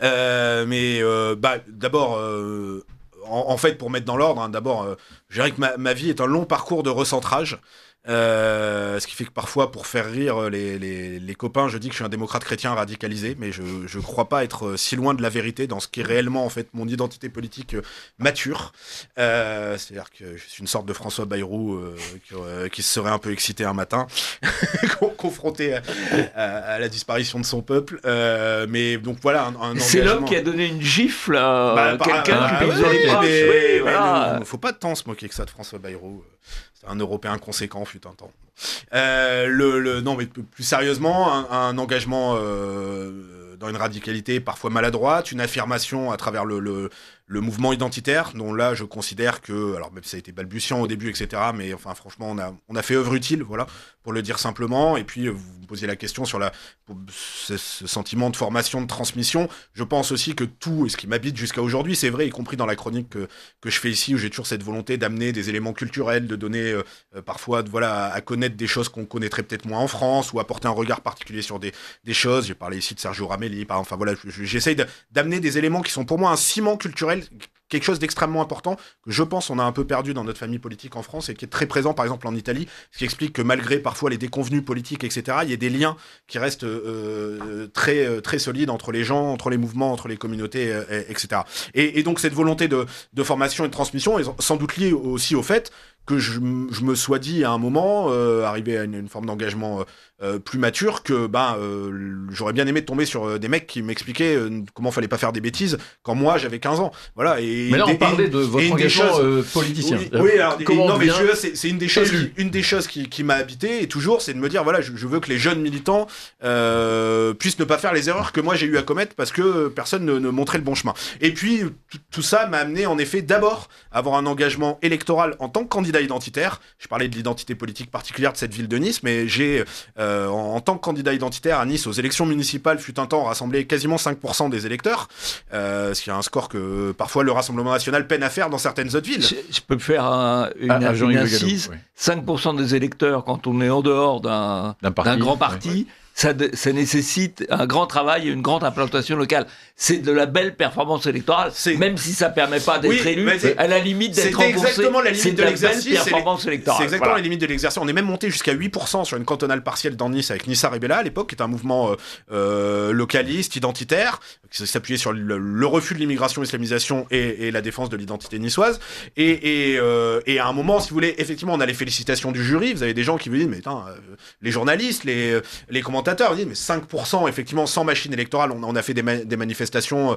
D'abord, en fait, pour mettre dans l'ordre, je dirais que ma vie est un long parcours de recentrage. Ce qui fait que parfois, pour faire rire les copains, je dis que je suis un démocrate chrétien radicalisé, mais je crois pas être si loin de la vérité dans ce qui est réellement en fait mon identité politique mature. C'est-à-dire que je suis une sorte de François Bayrou qui se serait un peu excité un matin, confronté à la disparition de son peuple. Mais donc voilà, un c'est engagement. l'homme qui a donné une gifle à quelqu'un qui lui faisait les proches. Faut pas tant se moquer que ça de François Bayrou. Un Européen conséquent fut un temps. Non, mais plus sérieusement, un engagement dans une radicalité parfois maladroite, une affirmation à travers le mouvement identitaire, dont là je considère que, alors même ça a été balbutiant au début, etc., mais enfin franchement on a fait œuvre utile, voilà, pour le dire simplement. Et puis vous me posiez la question sur ce sentiment de formation, de transmission. Je pense aussi que tout, et ce qui m'habite jusqu'à aujourd'hui, c'est vrai, y compris dans la chronique que je fais ici, où j'ai toujours cette volonté d'amener des éléments culturels, de donner parfois à connaître des choses qu'on connaîtrait peut-être moins en France, ou apporter un regard particulier sur des choses. J'ai parlé ici de Sergio Ramelli, enfin voilà, j'essaye d'amener des éléments qui sont pour moi un ciment culturel, quelque chose d'extrêmement important que je pense on a un peu perdu dans notre famille politique en France et qui est très présent par exemple en Italie, ce qui explique que malgré parfois les déconvenues politiques, etc., il y a des liens qui restent très, très solides entre les gens, entre les mouvements, entre les communautés, etc. Et donc cette volonté de formation et de transmission est sans doute liée aussi au fait que je me sois dit à un moment, arrivé à une forme d'engagement plus mature, que j'aurais bien aimé tomber sur des mecs qui m'expliquaient comment fallait pas faire des bêtises quand moi j'avais 15 ans. Voilà. Mais là on parlait de votre engagement politicien. Oui, alors c'est une des choses qui m'a habité, et toujours c'est de me dire voilà, je veux que les jeunes militants puissent ne pas faire les erreurs que moi j'ai eu à commettre parce que personne ne montrait le bon chemin. Et puis tout ça m'a amené en effet d'abord à avoir un engagement électoral en tant que candidat identitaire. Je parlais de l'identité politique particulière de cette ville de Nice, mais j'ai en tant que candidat identitaire à Nice aux élections municipales fut un temps rassemblé quasiment 5% des électeurs, ce qui est un score que parfois le Rassemblement national peine à faire dans certaines autres villes. Je peux faire une incise. Oui. 5% des électeurs quand on est en dehors d'un grand parti. Oui. Ça nécessite un grand travail et une grande implantation locale. C'est de la belle performance électorale, même si ça ne permet pas d'être élu, à la limite d'être remboursé. C'est exactement la limite de l'exercice. C'est exactement la limite de l'exercice. On est même monté jusqu'à 8% sur une cantonale partielle dans Nice avec Nissa Rebella à l'époque, qui est un mouvement localiste, identitaire, qui s'appuyait sur le refus de l'immigration, islamisation et la défense de l'identité niçoise. Et à un moment, si vous voulez, effectivement, on a les félicitations du jury. Vous avez des gens qui vous disent, mais putain, les journalistes, les commentateurs, on dit mais 5% effectivement sans machine électorale, on a fait des manifestations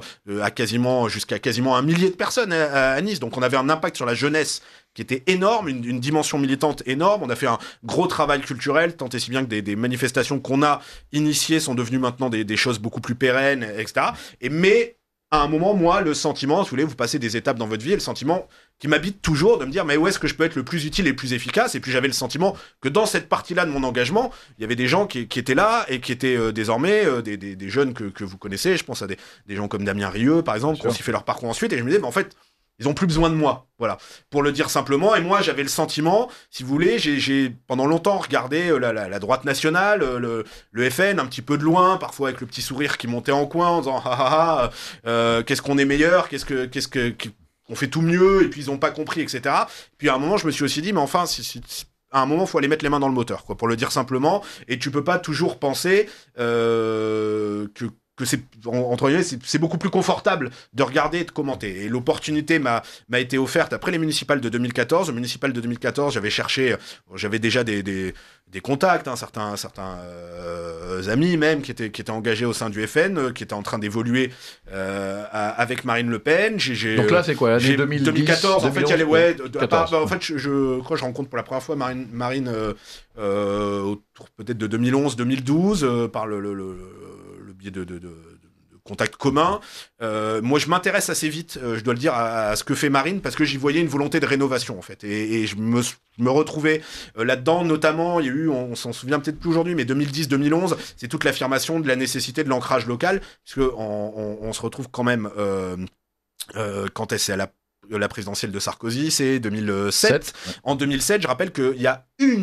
jusqu'à quasiment 1 millier de personnes à Nice, donc on avait un impact sur la jeunesse qui était énorme, une dimension militante énorme. On a fait un gros travail culturel, tant et si bien que des manifestations qu'on a initiées sont devenues maintenant des choses beaucoup plus pérennes, etc. Mais à un moment, moi, le sentiment, si vous voulez, vous passez des étapes dans votre vie, et le sentiment qui m'habite toujours de me dire mais où est-ce que je peux être le plus utile et le plus efficace. Et puis j'avais le sentiment que dans cette partie-là de mon engagement, il y avait des gens qui étaient là et qui étaient désormais des jeunes que vous connaissez. Je pense à des gens comme Damien Rieu, par exemple, qui ont aussi fait leur parcours ensuite. Et je me disais, mais en fait, ils ont plus besoin de moi, voilà, pour le dire simplement. Et moi, j'avais le sentiment, si vous voulez, j'ai pendant longtemps regardé la droite nationale, le FN, un petit peu de loin, parfois avec le petit sourire qui montait en coin, en disant qu'est-ce qu'on est meilleur, qu'est-ce que on fait tout mieux et puis ils ont pas compris, etc. Puis à un moment, je me suis aussi dit, mais enfin, à un moment, faut aller mettre les mains dans le moteur, quoi, pour le dire simplement. Et tu peux pas toujours penser que c'est, entre guillemets, c'est beaucoup plus confortable de regarder et de commenter. Et l'opportunité m'a été offerte après les municipales de 2014. Le municipal de 2014, j'avais déjà des contacts, certains amis même qui étaient engagés au sein du FN, qui étaient en train d'évoluer avec Marine Le Pen. Donc là, c'est quoi, l'année 2014, 2010, en fait, il y avait, en fait, je crois que je rencontre pour la première fois Marine autour peut-être de 2011-2012 par le biais de contacts communs. Moi, je m'intéresse assez vite, je dois le dire, à ce que fait Marine, parce que j'y voyais une volonté de rénovation, en fait. Et je me retrouvais là-dedans, notamment, il y a eu, on s'en souvient peut-être plus aujourd'hui, mais 2010-2011, c'est toute l'affirmation de la nécessité de l'ancrage local, puisque on se retrouve quand même, quand c'est à la présidentielle de Sarkozy, c'est 2007. En 2007, je rappelle qu'il y a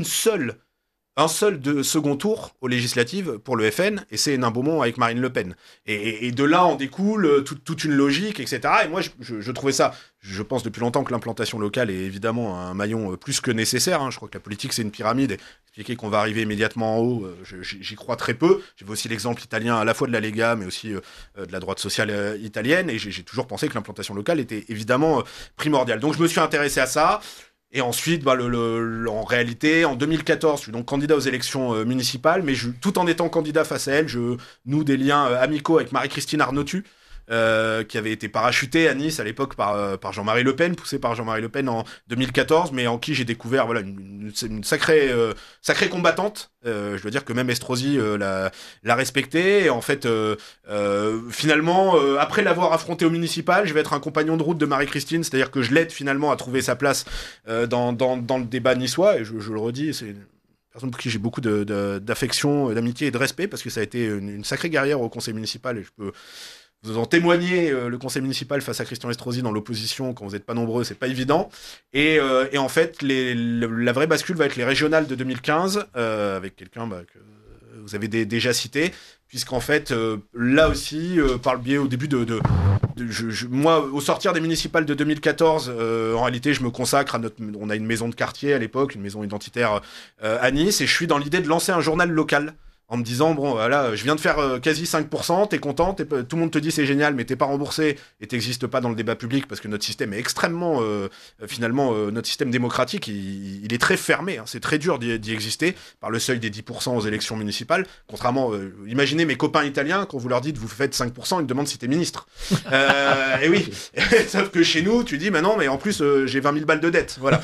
un seul de second tour aux législatives pour le FN, et c'est Hénin Beaumont avec Marine Le Pen. Et de là en découle toute une logique, etc. Et moi, je trouvais ça, je pense depuis longtemps que l'implantation locale est évidemment un maillon plus que nécessaire. Je crois que la politique, c'est une pyramide, et expliquer qu'on va arriver immédiatement en haut, j'y crois très peu. J'ai vu aussi l'exemple italien à la fois de la Lega, mais aussi de la droite sociale italienne, et j'ai toujours pensé que l'implantation locale était évidemment primordiale. Donc je me suis intéressé à ça. Et ensuite, en réalité, en 2014, je suis donc candidat aux élections municipales, mais tout en étant candidat face à elle, je noue des liens amicaux avec Marie-Christine Arnautu, qui avait été parachutée à Nice à l'époque par Jean-Marie Le Pen, poussée par Jean-Marie Le Pen en 2014, mais en qui j'ai découvert une sacrée combattante. Je dois dire que même Estrosi l'a respectée. Et en fait, finalement, après l'avoir affrontée au municipal, je vais être un compagnon de route de Marie-Christine, c'est-à-dire que je l'aide finalement à trouver sa place dans le débat niçois. Et je le redis, c'est une personne pour qui j'ai beaucoup d'affection, d'amitié et de respect, parce que ça a été une sacrée guerrière au conseil municipal, et je peux vous en témoigner. Le conseil municipal face à Christian Estrosi dans l'opposition, quand vous n'êtes pas nombreux, c'est pas évident. Et en fait, la vraie bascule va être les régionales de 2015, avec quelqu'un que vous avez déjà cité, puisqu'en fait, là aussi, par le biais au début moi, au sortir des municipales de 2014, en réalité, je me consacre on a une maison de quartier à l'époque, une maison identitaire à Nice, et je suis dans l'idée de lancer un journal local, en me disant, bon, voilà, je viens de faire quasi 5%, t'es content, tout le monde te dit c'est génial, mais t'es pas remboursé et t'existes pas dans le débat public, parce que notre système est extrêmement, finalement, notre système démocratique, il est très fermé, c'est très dur d'y exister, par le seuil des 10% aux élections municipales, contrairement, imaginez mes copains italiens, quand vous leur dites vous faites 5%, ils te demandent si t'es ministre. Et oui, sauf que chez nous, tu dis, mais non, mais en plus, j'ai 20 000 balles de dette, voilà.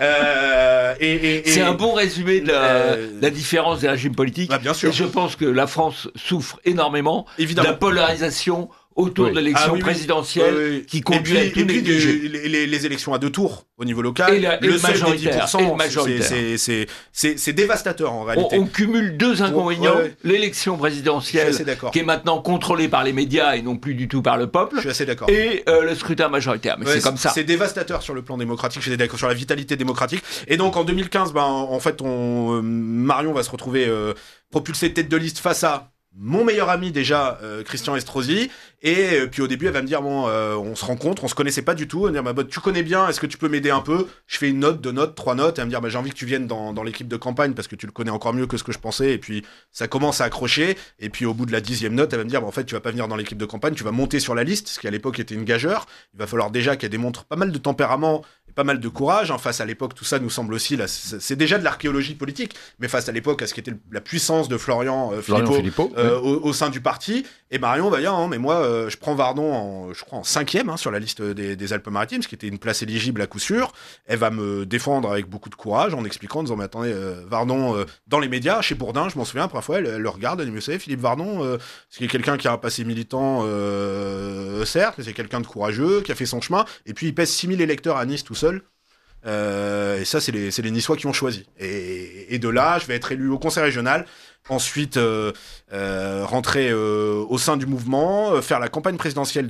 C'est un bon résumé de la différence des régimes politiques. Bien sûr. Je pense que la France souffre énormément de la polarisation autour de l'élection présidentielle qui conduit à tout négliger. Les élections à 2 tours au niveau local, le seuil des 10%, c'est dévastateur en réalité. On cumule 2 inconvénients. L'élection présidentielle, qui est maintenant contrôlée par les médias et non plus du tout par le peuple. Je suis assez d'accord. Et le scrutin majoritaire. Mais c'est comme ça. C'est dévastateur sur le plan démocratique. Je suis d'accord sur la vitalité démocratique. Et donc en 2015, en fait, Marion va se retrouver propulsée tête de liste face à mon meilleur ami déjà, Christian Estrosi, et puis au début elle va me dire bon, on se rencontre, on se connaissait pas du tout, elle va me dire tu connais bien, est-ce que tu peux m'aider un peu? Je fais une note, 2 notes, 3 notes, et elle va me dire j'ai envie que tu viennes dans l'équipe de campagne parce que tu le connais encore mieux que ce que je pensais, et puis ça commence à accrocher, et puis au bout de la 10e note elle va me dire en fait tu vas pas venir dans l'équipe de campagne, tu vas monter sur la liste, ce qui à l'époque était une gageure, il va falloir déjà qu'elle démontre pas mal de tempérament, pas mal de courage, face à l'époque, tout ça nous semble aussi, là, c'est déjà de l'archéologie politique, mais face à l'époque, à ce qui était la puissance de Florian Philippot au sein du parti, et Marion va dire, hein, mais moi, je prends Vardon, je crois en 5e sur la liste des Alpes-Maritimes, ce qui était une place éligible à coup sûr, elle va me défendre avec beaucoup de courage, en expliquant, en disant, mais attendez, Vardon, dans les médias, chez Bourdin, je m'en souviens, parfois, elle le regarde, elle dit, mais vous savez, Philippe Vardon, c'est quelqu'un qui a un passé militant, certes, mais c'est quelqu'un de courageux, qui a fait son chemin, et puis il pèse 6000 électeurs à Nice tout seul. Et ça, c'est les Niçois qui ont choisi. Et de là, je vais être élu au conseil régional. Ensuite, rentrer au sein du mouvement, faire la campagne présidentielle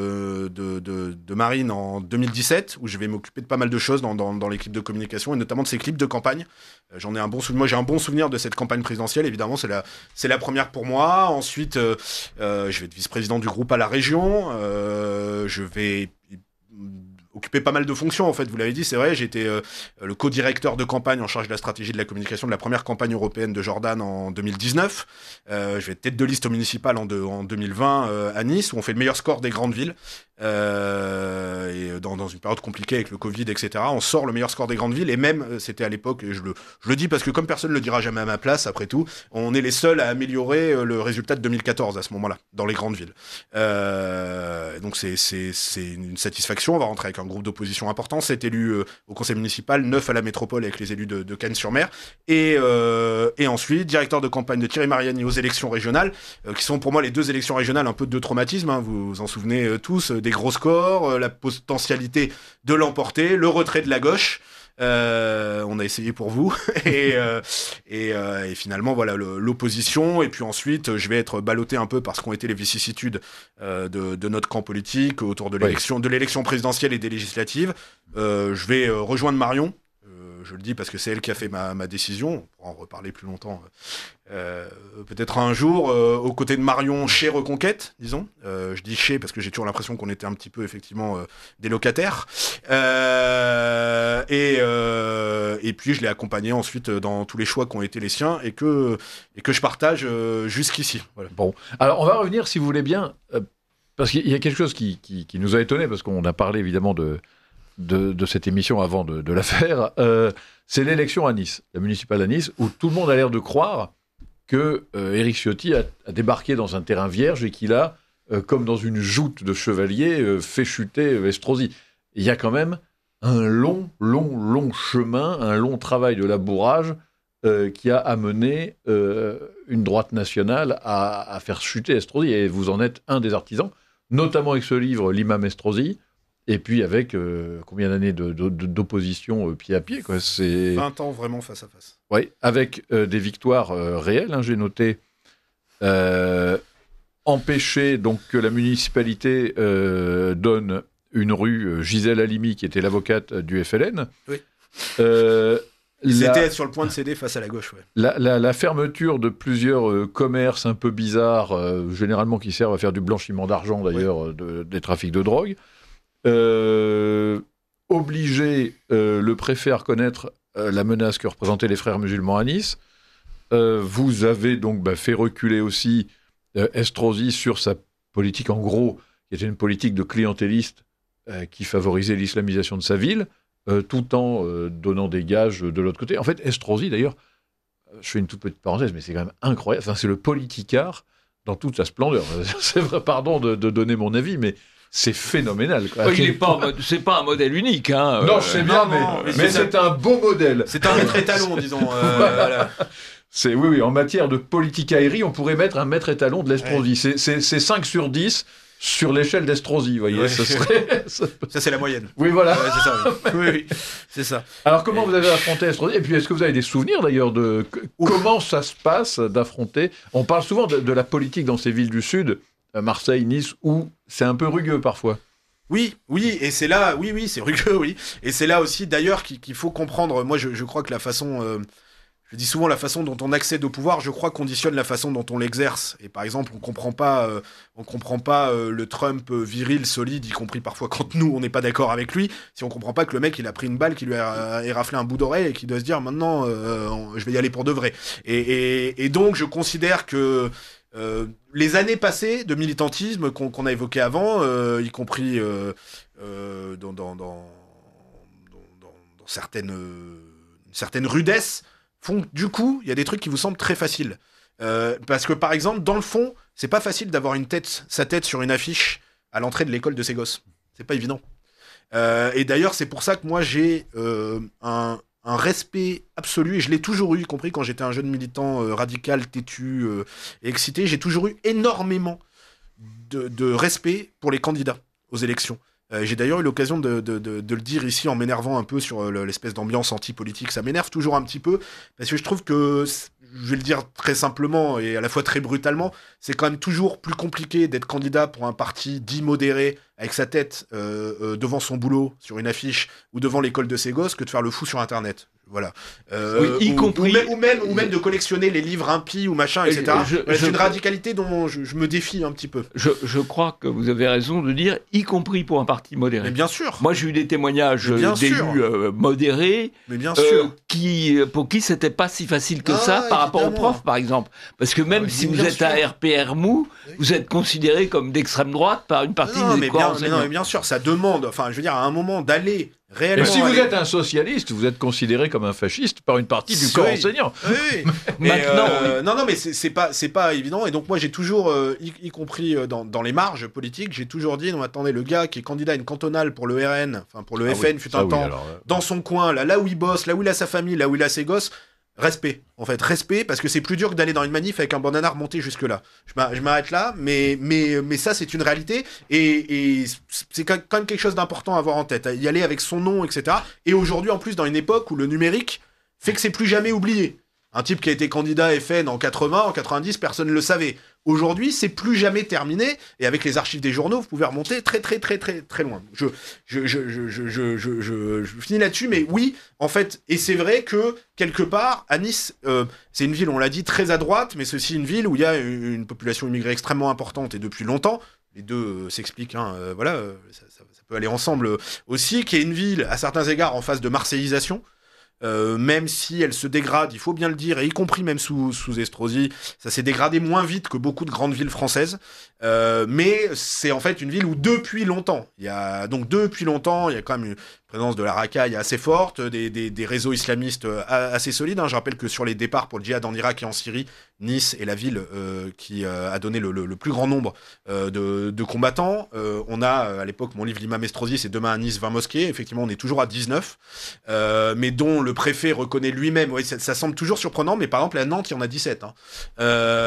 de Marine en 2017, où je vais m'occuper de pas mal de choses dans l'équipe de communication, et notamment de ses clips de campagne. J'en ai un bon souvenir. Moi, j'ai un bon souvenir de cette campagne présidentielle. Évidemment, c'est la première pour moi. Ensuite, je vais être vice-président du groupe à la région. Je vais occupé pas mal de fonctions, en fait. Vous l'avez dit, c'est vrai, j'ai été le co-directeur de campagne en charge de la stratégie de la communication de la première campagne européenne de Jordan en 2019. Je vais être tête de liste au municipal en 2020 à Nice, où on fait le meilleur score des grandes villes. Et dans une période compliquée avec le Covid, etc., on sort le meilleur score des grandes villes. Et même, c'était à l'époque, et je le dis parce que comme personne ne le dira jamais à ma place, après tout, on est les seuls à améliorer le résultat de 2014 à ce moment-là, dans les grandes villes. Donc c'est une satisfaction. On va rentrer avec un groupe d'opposition important. 7 élus au conseil municipal, 9 à la métropole avec les élus de Cannes-sur-Mer. Et ensuite, directeur de campagne de Thierry Mariani aux élections régionales, qui sont pour moi les 2 élections régionales un peu de traumatisme. Hein, vous vous en souvenez tous, des gros scores, la potentialité de l'emporter, le retrait de la gauche. On a essayé pour vous et finalement voilà l'opposition, et puis ensuite je vais être ballotté un peu par ce qu'ont été les vicissitudes de notre camp politique autour de l'élection présidentielle et des législatives. Je vais rejoindre Marion. Je le dis parce que c'est elle qui a fait ma décision. On pourra en reparler plus longtemps. Peut-être un jour, aux côtés de Marion chez Reconquête, disons. Je dis chez parce que j'ai toujours l'impression qu'on était un petit peu, effectivement, des locataires. Et puis, je l'ai accompagné ensuite dans tous les choix qui ont été les siens et que je partage jusqu'ici. Voilà. Bon, alors on va revenir, si vous voulez bien, parce qu'il y a quelque chose qui nous a étonnés, parce qu'on a parlé évidemment de cette émission avant de la faire, c'est l'élection à Nice, la municipale à Nice, où tout le monde a l'air de croire que Éric Ciotti a débarqué dans un terrain vierge et qu'il a, comme dans une joute de chevaliers, fait chuter Estrosi. Il y a quand même un long chemin, un long travail de labourage qui a amené une droite nationale à faire chuter Estrosi. Et vous en êtes un des artisans, notamment avec ce livre, L'imam Estrosi, et puis avec combien d'années d'opposition pied à pied, quoi. C'est 20 ans vraiment face à face. Oui, avec des victoires réelles. Hein, j'ai noté empêcher donc que la municipalité donne une rue Gisèle Halimi, qui était l'avocate du FLN. Oui. Ils étaient sur le point de céder face à la gauche. Ouais. La fermeture de plusieurs commerces un peu bizarres, généralement qui servent à faire du blanchiment d'argent d'ailleurs, des trafics de drogue. Obliger le préfet à reconnaître la menace que représentaient les frères musulmans à Nice. Vous avez donc fait reculer aussi Estrosi sur sa politique, en gros, qui était une politique de clientéliste qui favorisait l'islamisation de sa ville, tout en donnant des gages de l'autre côté. En fait, Estrosi, d'ailleurs, je fais une toute petite parenthèse, mais c'est quand même incroyable. Enfin, c'est le politicard dans toute sa splendeur. C'est vrai, pardon de donner mon avis, mais c'est phénoménal. Quoi. C'est pas un modèle unique. Hein, non, je sais bien, mais c'est un beau modèle. C'est un maître étalon, disons. Voilà. Oui, en matière de politique aérienne, on pourrait mettre un maître étalon de l'Estrosi. Ouais. C'est 5 sur 10 sur l'échelle d'Estrosi, vous voyez. Ouais. Ça, c'est la moyenne. Oui, voilà. Ouais, c'est ça. Oui, c'est ça. Alors, comment vous avez affronté Estrosi ? Et puis, est-ce que vous avez des souvenirs, d'ailleurs, de comment ça se passe d'affronter ? On parle souvent de la politique dans ces villes du Sud, Marseille, Nice, où c'est un peu rugueux parfois. Oui, et c'est là, c'est rugueux, oui. Et c'est là aussi, d'ailleurs, qu'il faut comprendre. Moi, je crois que la façon, je dis souvent, la façon dont on accède au pouvoir, je crois, conditionne la façon dont on l'exerce. Et par exemple, on comprend pas le Trump viril, solide, y compris parfois quand nous, on n'est pas d'accord avec lui, si on comprend pas que le mec, il a pris une balle qui lui a éraflé un bout d'oreille et qu'il doit se dire, maintenant, je vais y aller pour de vrai. Et donc, je considère que les années passées de militantisme qu'on a évoquées avant, y compris dans certaines rudesses, font que, du coup, il y a des trucs qui vous semblent très faciles. Parce que, par exemple, dans le fond, c'est pas facile d'avoir sa tête sur une affiche à l'entrée de l'école de ses gosses. C'est pas évident. Et d'ailleurs, c'est pour ça que moi, j'ai un respect absolu, et je l'ai toujours eu, y compris quand j'étais un jeune militant radical, têtu et excité. J'ai toujours eu énormément de respect pour les candidats aux élections. J'ai d'ailleurs eu l'occasion de le dire ici en m'énervant un peu sur l'espèce d'ambiance anti-politique. Ça m'énerve toujours un petit peu, parce que je trouve que, je vais le dire très simplement et à la fois très brutalement, c'est quand même toujours plus compliqué d'être candidat pour un parti dit modéré, avec sa tête devant son boulot sur une affiche ou devant l'école de ses gosses, que de faire le fou sur Internet. Voilà. Y compris... ou même de collectionner les livres impies ou machin, etc. C'est une radicalité dont je me défie un petit peu. Je crois que vous avez raison de dire, y compris pour un parti modéré. Mais bien sûr. Moi, j'ai eu des témoignages d'élus modérés, pour qui c'était pas si facile que ça par rapport aux profs, par exemple. Parce que même si vous êtes un RPR mou, vous êtes considéré comme d'extrême droite par une partie des corps enseignants. Mais bien sûr, ça demande, enfin, je veux dire, à un moment d'aller réellement. Mais si vous êtes un socialiste, vous êtes considéré comme un fasciste par une partie du corps enseignant. Oui. Maintenant, non, mais c'est pas évident. Et donc moi, j'ai toujours, y compris dans les marges politiques, j'ai toujours dit, non, attendez, le gars qui est candidat à une cantonale pour le RN, enfin pour le FN, fut un temps, dans son coin, là où il bosse, là où il a sa famille, là où il a ses gosses. Respect, parce que c'est plus dur que d'aller dans une manif avec un bandana remonté jusque-là. Je m'arrête là, mais ça, c'est une réalité, et c'est quand même quelque chose d'important à avoir en tête, y aller avec son nom, etc. Et aujourd'hui, en plus, dans une époque où le numérique fait que c'est plus jamais oublié. Un type qui a été candidat FN en 80, en 90, personne ne le savait. Aujourd'hui, c'est plus jamais terminé, et avec les archives des journaux, vous pouvez remonter très très très très très loin. Je finis là-dessus, mais oui, en fait, et c'est vrai que quelque part, à Nice, c'est une ville, on l'a dit, très à droite, mais c'est aussi une ville où il y a une population immigrée extrêmement importante, et depuis longtemps. Les deux s'expliquent, ça peut aller ensemble aussi, qui est une ville, à certains égards, en phase de marseillisation. Même si elle se dégrade, il faut bien le dire, et y compris même sous Estrosi, ça s'est dégradé moins vite que beaucoup de grandes villes françaises, mais c'est en fait une ville où depuis longtemps, il y a quand même une présence de la racaille assez forte, des réseaux islamistes assez solides. Je rappelle que sur les départs pour le djihad en Irak et en Syrie, Nice est la ville qui a donné le plus grand nombre de combattants. On a, à l'époque, mon livre L'imam Estrosi, c'est Demain à Nice, 20 mosquées. Effectivement, on est toujours à 19, mais dont le préfet reconnaît lui-même. Oui, ça semble toujours surprenant, mais par exemple, à Nantes, il y en a 17. Et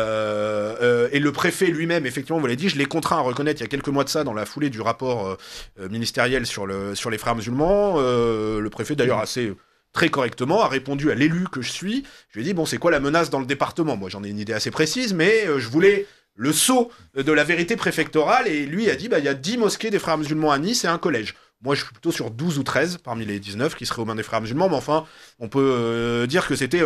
le préfet lui-même, effectivement, vous l'avez dit, je l'ai contraint à reconnaître il y a quelques mois de ça, dans la foulée du rapport ministériel sur les frères musulmans. Le préfet, d'ailleurs, très correctement, a répondu à l'élu que je suis. Je lui ai dit, bon, c'est quoi la menace dans le département ? Moi, j'en ai une idée assez précise, mais je voulais le sceau de la vérité préfectorale, et lui a dit, il y a 10 mosquées des frères musulmans à Nice et un collège. Moi, je suis plutôt sur 12 ou 13 parmi les 19 qui seraient aux mains des frères musulmans, mais enfin, on peut dire que c'était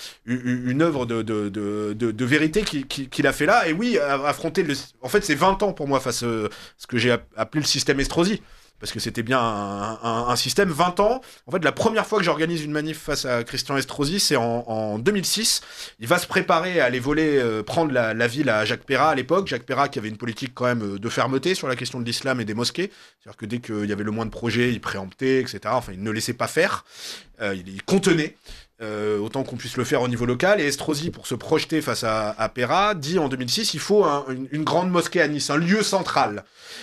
une œuvre de vérité qu'il a fait là. Et oui, affronter en fait, c'est 20 ans pour moi face à ce que j'ai appelé le système Estrosi. Parce que c'était bien un système. 20 ans, en fait, la première fois que j'organise une manif face à Christian Estrosi, c'est en 2006. Il va se préparer à aller prendre la ville à Jacques Perrat à l'époque. Jacques Perrat qui avait une politique quand même de fermeté sur la question de l'islam et des mosquées. C'est-à-dire que dès qu'il y avait le moins de projets, il préemptait, etc. Enfin, il ne laissait pas faire. Il contenait. Autant qu'on puisse le faire au niveau local. Et Estrosi, pour se projeter face à Perrat, dit en 2006, il faut une grande mosquée à Nice, un lieu central.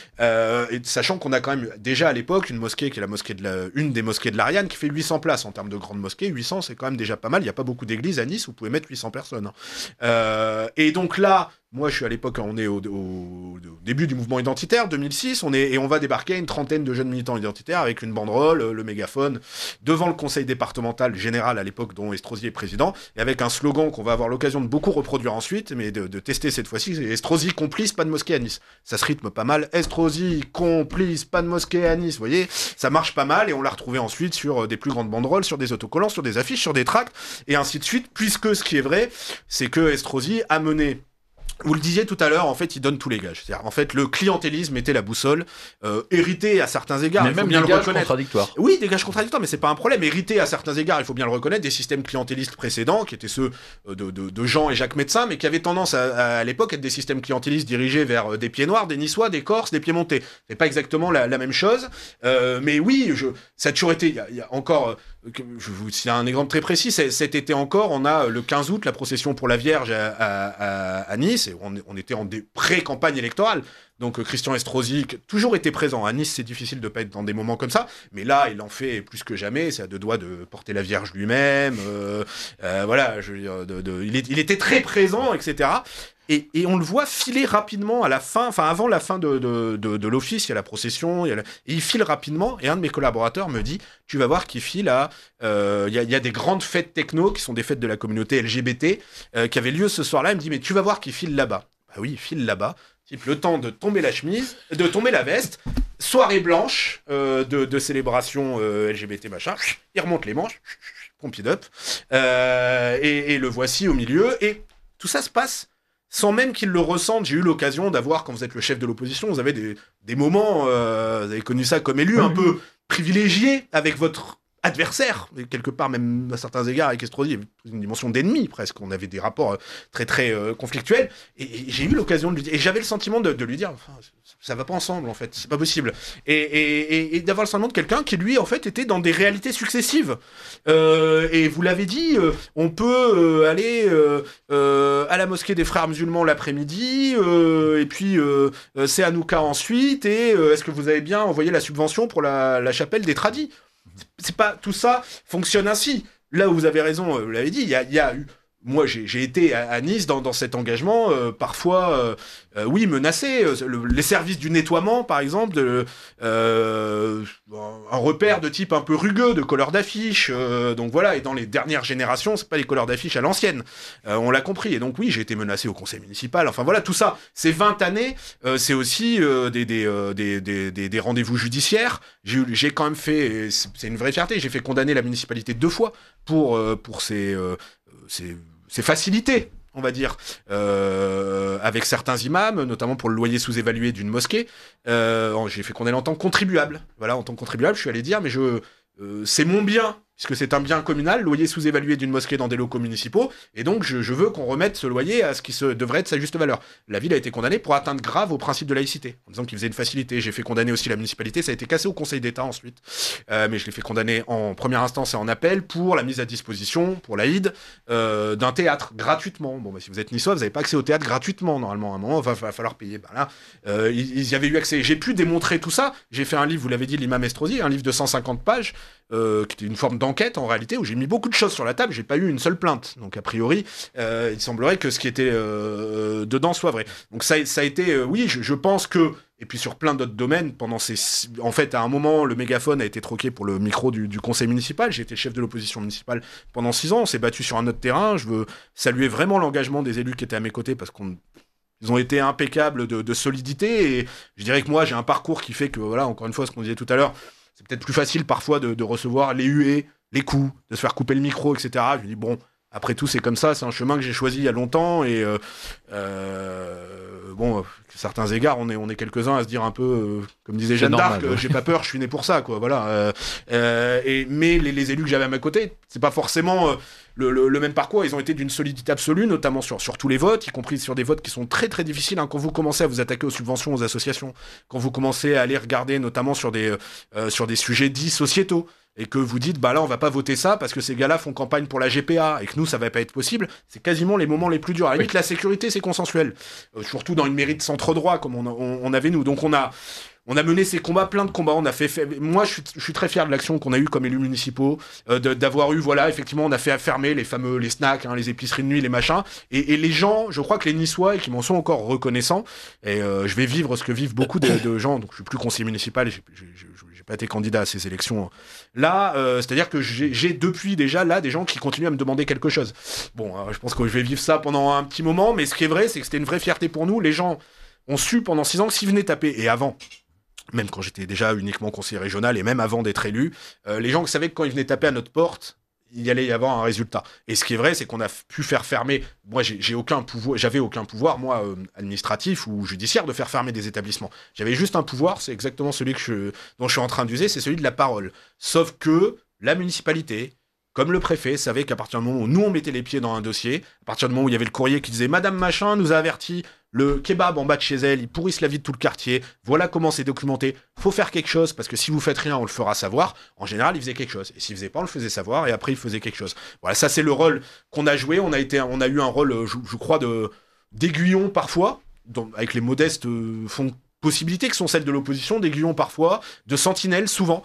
Et sachant qu'on a quand même déjà à l'époque une mosquée qui est une des mosquées de l'Ariane qui fait 800 places en termes de grande mosquée. 800, c'est quand même déjà pas mal. Il n'y a pas beaucoup d'églises à Nice, vous pouvez mettre 800 personnes. Et donc là, moi je suis à l'époque, on est au début du mouvement identitaire, 2006, on va débarquer une trentaine de jeunes militants identitaires avec une banderole, le mégaphone, devant le conseil départemental général à l'époque dont Estrosi est président, et avec un slogan qu'on va avoir l'occasion de beaucoup reproduire ensuite, mais de tester cette fois-ci, c'est Estrosi complice, pas de mosquée à Nice. Ça se rythme pas mal. Estrosi complice, pas de mosquée à Nice. Vous voyez, ça marche pas mal, et on l'a retrouvé ensuite sur des plus grandes banderoles, sur des autocollants, sur des affiches, sur des tracts, et ainsi de suite, puisque ce qui est vrai, c'est que Estrosi a mené. Vous le disiez tout à l'heure, en fait, il donne tous les gages. C'est-à-dire, en fait, le clientélisme était la boussole, hérité à certains égards. Mais même des gages contradictoires. Oui, des gages contradictoires, mais c'est pas un problème. Hérité à certains égards, il faut bien le reconnaître, des systèmes clientélistes précédents, qui étaient ceux de Jean et Jacques Médecin, mais qui avaient tendance à l'époque à être des systèmes clientélistes dirigés vers des Pieds-Noirs, des Niçois, des Corses, des Piémontais. C'est pas exactement la même chose. Mais oui, ça a toujours été. Il y a encore. Je vous cite un exemple très précis. Cet été encore, on a le 15 août la procession pour la Vierge à Nice. Et on était en des pré-campagnes électorales. Donc Christian Estrosi, toujours été présent. À Nice, c'est difficile de ne pas être dans des moments comme ça. Mais là, il en fait plus que jamais. C'est à deux doigts de porter la Vierge lui-même. Voilà, je veux dire, il était très présent, etc. Et on le voit filer rapidement à la fin, enfin avant la fin de l'office, il y a la procession, et il file rapidement, et un de mes collaborateurs me dit, tu vas voir qu'il file à, il y a des grandes fêtes techno, qui sont des fêtes de la communauté LGBT, qui avaient lieu ce soir-là, il me dit, mais tu vas voir qu'il file là-bas. Bah oui, il file là-bas, type le temps de tomber la chemise, de tomber la veste, soirée blanche de célébration LGBT machin, il remonte les manches, pump it up, et le voici au milieu, et tout ça se passe sans même qu'ils le ressentent. J'ai eu l'occasion d'avoir, quand vous êtes le chef de l'opposition, vous avez des moments, vous avez connu ça comme élu, un peu privilégié avec votre adversaire, et quelque part même à certains égards avec Estrosi, il y avait une dimension d'ennemi presque, on avait des rapports très très conflictuels, et j'ai eu l'occasion de lui dire, et j'avais le sentiment de lui dire, enfin, ça va pas ensemble en fait, c'est pas possible, et d'avoir le sentiment de quelqu'un qui lui en fait était dans des réalités successives, et vous l'avez dit, on peut aller à la mosquée des frères musulmans l'après-midi, et puis c'est Hanouka ensuite, et est-ce que vous avez bien envoyé la subvention pour la chapelle des tradis? C'est pas tout ça fonctionne ainsi. Là où vous avez raison, vous l'avez dit, il y a eu. Moi, j'ai été à Nice dans cet engagement, parfois, oui, menacé. Les services du nettoiement, par exemple, un repère de type un peu rugueux, de couleur d'affiche. Donc voilà, et dans les dernières générations, c'est pas les couleurs d'affiche à l'ancienne. On l'a compris. Et donc oui, j'ai été menacé au conseil municipal. Enfin voilà, tout ça, ces 20 années, c'est aussi des rendez-vous judiciaires. J'ai quand même fait, c'est une vraie fierté, j'ai fait condamner la municipalité 2 fois pour ces facilités, on va dire, avec certains imams, notamment pour le loyer sous-évalué d'une mosquée. J'ai fait condamner en tant que contribuable. Voilà, en tant que contribuable, je suis allé dire, mais c'est mon bien, puisque c'est un bien communal, loyer sous-évalué d'une mosquée dans des locaux municipaux, et donc je veux qu'on remette ce loyer à ce qui devrait être sa juste valeur. La ville a été condamnée pour atteinte grave au principe de laïcité, en disant qu'il faisait une facilité. J'ai fait condamner aussi la municipalité, ça a été cassé au Conseil d'État ensuite, mais je l'ai fait condamner en première instance et en appel pour la mise à disposition, pour l'Aïd, d'un théâtre, gratuitement. Bon, bah, si vous êtes niçois, vous n'avez pas accès au théâtre gratuitement, normalement. À un moment, il va falloir payer. Ben là, ils y avaient eu accès. J'ai pu démontrer tout ça. J'ai fait un livre, vous l'avez dit, l'imam Estrosi, un livre de 150 pages, qui était une forme d'enquête en réalité, où j'ai mis beaucoup de choses sur la table, j'ai pas eu une seule plainte. Donc a priori, il semblerait que ce qui était dedans soit vrai. Donc ça a été, oui, je pense que, et puis sur plein d'autres domaines, en fait, à un moment, le mégaphone a été troqué pour le micro du conseil municipal. J'ai été chef de l'opposition municipale pendant 6 ans, on s'est battu sur un autre terrain. Je veux saluer vraiment l'engagement des élus qui étaient à mes côtés, parce ils ont été impeccables de solidité, et je dirais que moi, j'ai un parcours qui fait que, voilà, encore une fois, ce qu'on disait tout à l'heure, c'est peut-être plus facile parfois de recevoir les huées, les coups, de se faire couper le micro, etc. Je me dis, bon, après tout, c'est comme ça, c'est un chemin que j'ai choisi il y a longtemps, et bon, à certains égards, on est quelques-uns à se dire un peu, comme disait Jeanne d'Arc, j'ai pas peur, je suis né pour ça, quoi, voilà. Mais les élus que j'avais à ma côté, c'est pas forcément le même parcours, ils ont été d'une solidité absolue, notamment sur tous les votes, y compris sur des votes qui sont très très difficiles, hein, quand vous commencez à vous attaquer aux subventions, aux associations, quand vous commencez à aller regarder notamment sur des sujets dits sociétaux, et que vous dites, bah là, on va pas voter ça parce que ces gars-là font campagne pour la GPA et que nous, ça va pas être possible, c'est quasiment les moments les plus durs. À la limite, la sécurité, c'est consensuel. Surtout dans une mairie de centre-droit, comme on avait nous. Donc on a mené ces combats, plein de combats. On a moi, je suis très fier de l'action qu'on a eue comme élus municipaux, d'avoir eu, voilà, effectivement, on a fait fermer les snacks, hein, les épiceries de nuit, les machins. Et les gens, je crois que les Niçois, et qui m'en sont encore reconnaissants, et je vais vivre ce que vivent beaucoup de gens, donc je suis plus conseiller municipal, j'ai pas été candidat à ces élections là, c'est-à-dire que j'ai depuis déjà là des gens qui continuent à me demander quelque chose. Bon, je pense que je vais vivre ça pendant un petit moment, mais ce qui est vrai, c'est que c'était une vraie fierté pour nous. Les gens ont su pendant 6 ans que s'ils venaient taper, et avant, même quand j'étais déjà uniquement conseiller régional et même avant d'être élu, les gens savaient que quand ils venaient taper à notre porte, il y allait y avoir un résultat. Et ce qui est vrai, c'est qu'on a pu faire fermer. Moi, j'avais aucun pouvoir, moi, administratif ou judiciaire, de faire fermer des établissements. J'avais juste un pouvoir, c'est exactement celui dont je suis en train d'user, c'est celui de la parole. Sauf que la municipalité, comme le préfet, savait qu'à partir du moment où nous on mettait les pieds dans un dossier, à partir du moment où il y avait le courrier qui disait Madame Machin nous a averti, le kebab en bas de chez elle, ils pourrissent la vie de tout le quartier, voilà comment c'est documenté, faut faire quelque chose, parce que si vous faites rien, on le fera savoir. En général, il faisait quelque chose. Et s'il faisait pas, on le faisait savoir, et après, il faisait quelque chose. Voilà, ça c'est le rôle qu'on a joué. On a eu un rôle, je crois, d'aiguillon parfois, avec les modestes possibilités que sont celles de l'opposition, d'aiguillon parfois, de sentinelle souvent.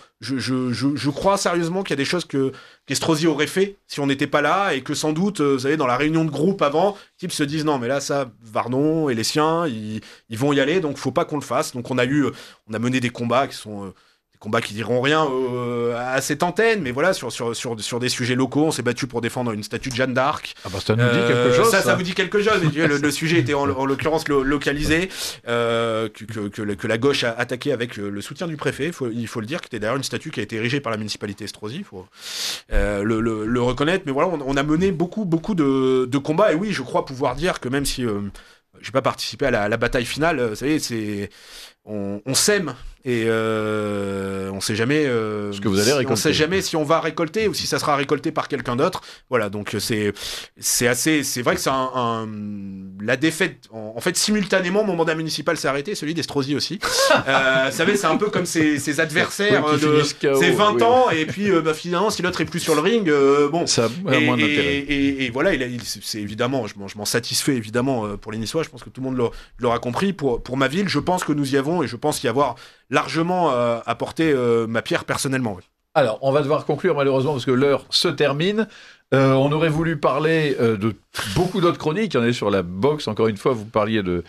Je crois sérieusement qu'il y a des choses qu'Estrosi aurait fait si on n'était pas là, et que sans doute, vous savez, dans la réunion de groupe avant, types se disent non mais là ça, Varnon et les siens, ils vont y aller, donc faut pas qu'on le fasse. Donc on a mené des combats qui sont des combats qui diront rien à cette antenne, mais voilà, sur des sujets locaux, on s'est battu pour défendre une statue de Jeanne d'Arc. Ah bah ça nous dit quelque chose. Ça vous dit quelque chose. Le sujet était en l'occurrence localisé, que la gauche a attaqué avec le soutien du préfet. Il faut le dire, qui était d'ailleurs une statue qui a été érigée par la municipalité Estrosi. Il faut le reconnaître. Mais voilà, on a mené beaucoup de combats. Et oui, je crois pouvoir dire que même si j'ai pas participé à la bataille finale, vous savez, on sème et on sait jamais ce que vous allez récolter. On sait jamais si on va récolter ou si ça sera récolté par quelqu'un d'autre. Voilà, donc c'est vrai que c'est la défaite. En fait, simultanément, mon mandat municipal s'est arrêté, celui d'Estrosi aussi. Vous savez, c'est un peu comme ses adversaires c'est 20 ans et puis finalement, si l'autre est plus sur le ring, bon, ça a moins d'intérêt. Et voilà, c'est évidemment, je m'en satisfais évidemment pour les Niçois. Je pense que tout le monde l'aura compris. Pour ma ville, je pense que nous y avons et je pense y avoir largement apporté ma pierre personnellement. Oui. Alors, on va devoir conclure malheureusement parce que l'heure se termine. On aurait voulu parler de beaucoup d'autres chroniques. Il y en a sur la boxe. Encore une fois, vous parliez de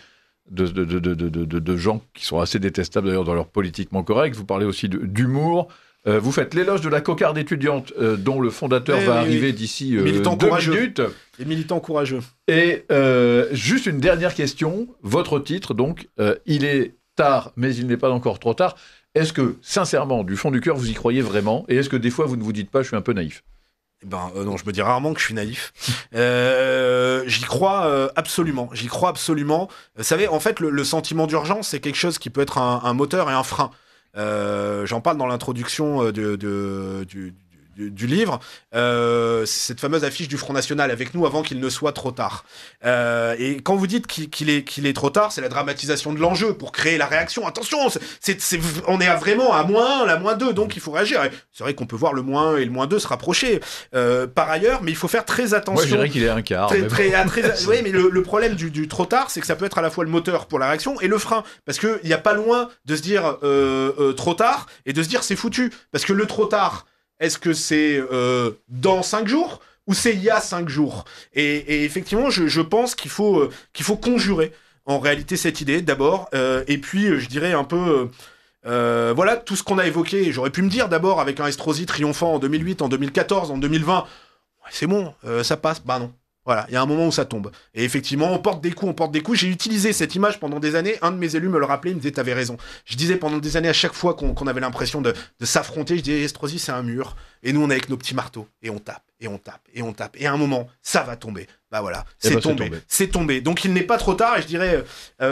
gens qui sont assez détestables d'ailleurs dans leur politiquement correct. Vous parlez aussi d'humour. Vous faites l'éloge de la cocarde étudiante dont le fondateur va arriver d'ici 2 minutes. Les militants courageux. Et juste une dernière question. Votre titre, donc, il est tard, mais il n'est pas encore trop tard. Est-ce que, sincèrement, du fond du cœur, vous y croyez vraiment ? Et est-ce que des fois, vous ne vous dites pas, je suis un peu naïf ? Non, je me dis rarement que je suis naïf. J'y crois absolument. Vous savez, en fait, le sentiment d'urgence, c'est quelque chose qui peut être un moteur et un frein. J'en parle dans l'introduction du livre, cette fameuse affiche du Front National, avec nous avant qu'il ne soit trop tard. Et quand vous dites qu'il est trop tard, c'est la dramatisation de l'enjeu pour créer la réaction. Attention, on est vraiment à -1, la -2, donc il faut réagir. Et c'est vrai qu'on peut voir le -1 et le -2 se rapprocher. Par ailleurs, mais il faut faire très attention. Moi, je dirais qu'il est un quart. Oui, mais le problème du trop tard, c'est que ça peut être à la fois le moteur pour la réaction et le frein. Parce qu'il n'y a pas loin de se dire trop tard et de se dire c'est foutu. Parce que le trop tard, est-ce que c'est dans 5 jours ou c'est il y a 5 jours ? Et effectivement, je pense qu'il faut conjurer en réalité cette idée d'abord. Et puis, je dirais un peu... voilà, tout ce qu'on a évoqué. J'aurais pu me dire d'abord avec un Estrosi triomphant en 2008, en 2014, en 2020. Ouais, c'est bon, ça passe. Bah non. Voilà, il y a un moment où ça tombe. Et effectivement, on porte des coups. J'ai utilisé cette image pendant des années. Un de mes élus me le rappelait, il me disait « T'avais raison ». Je disais pendant des années, à chaque fois qu'on avait l'impression de s'affronter, je disais « Estrosi, c'est un mur. Et nous, on est avec nos petits marteaux. Et on tape, et on tape, et on tape. Et à un moment, ça va tomber. » Bah voilà, c'est tombé. Donc il n'est pas trop tard. Et je dirais,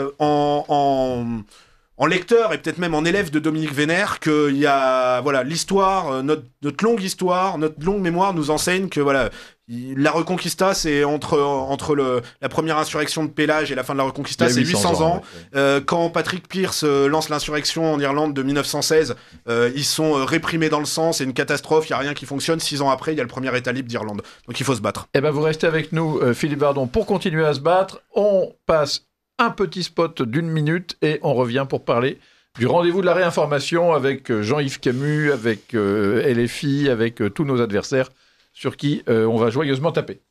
en lecteur et peut-être même en élève de Dominique Vénère, qu'il y a l'histoire, notre longue histoire, notre longue mémoire nous enseigne que la Reconquista, c'est entre la première insurrection de Pélage et la fin de la Reconquista, c'est 800 ans. Ouais. Quand Patrick Pearse lance l'insurrection en Irlande de 1916, ils sont réprimés dans le sang, c'est une catastrophe, il n'y a rien qui fonctionne. 6 ans après, il y a le premier État libre d'Irlande. Donc il faut se battre. Eh ben, vous restez avec nous, Philippe Bardon, pour continuer à se battre. On passe un petit spot d'1 minute et on revient pour parler du rendez-vous de la réinformation avec Jean-Yves Camus, avec LFI, avec tous nos adversaires sur qui on va joyeusement taper.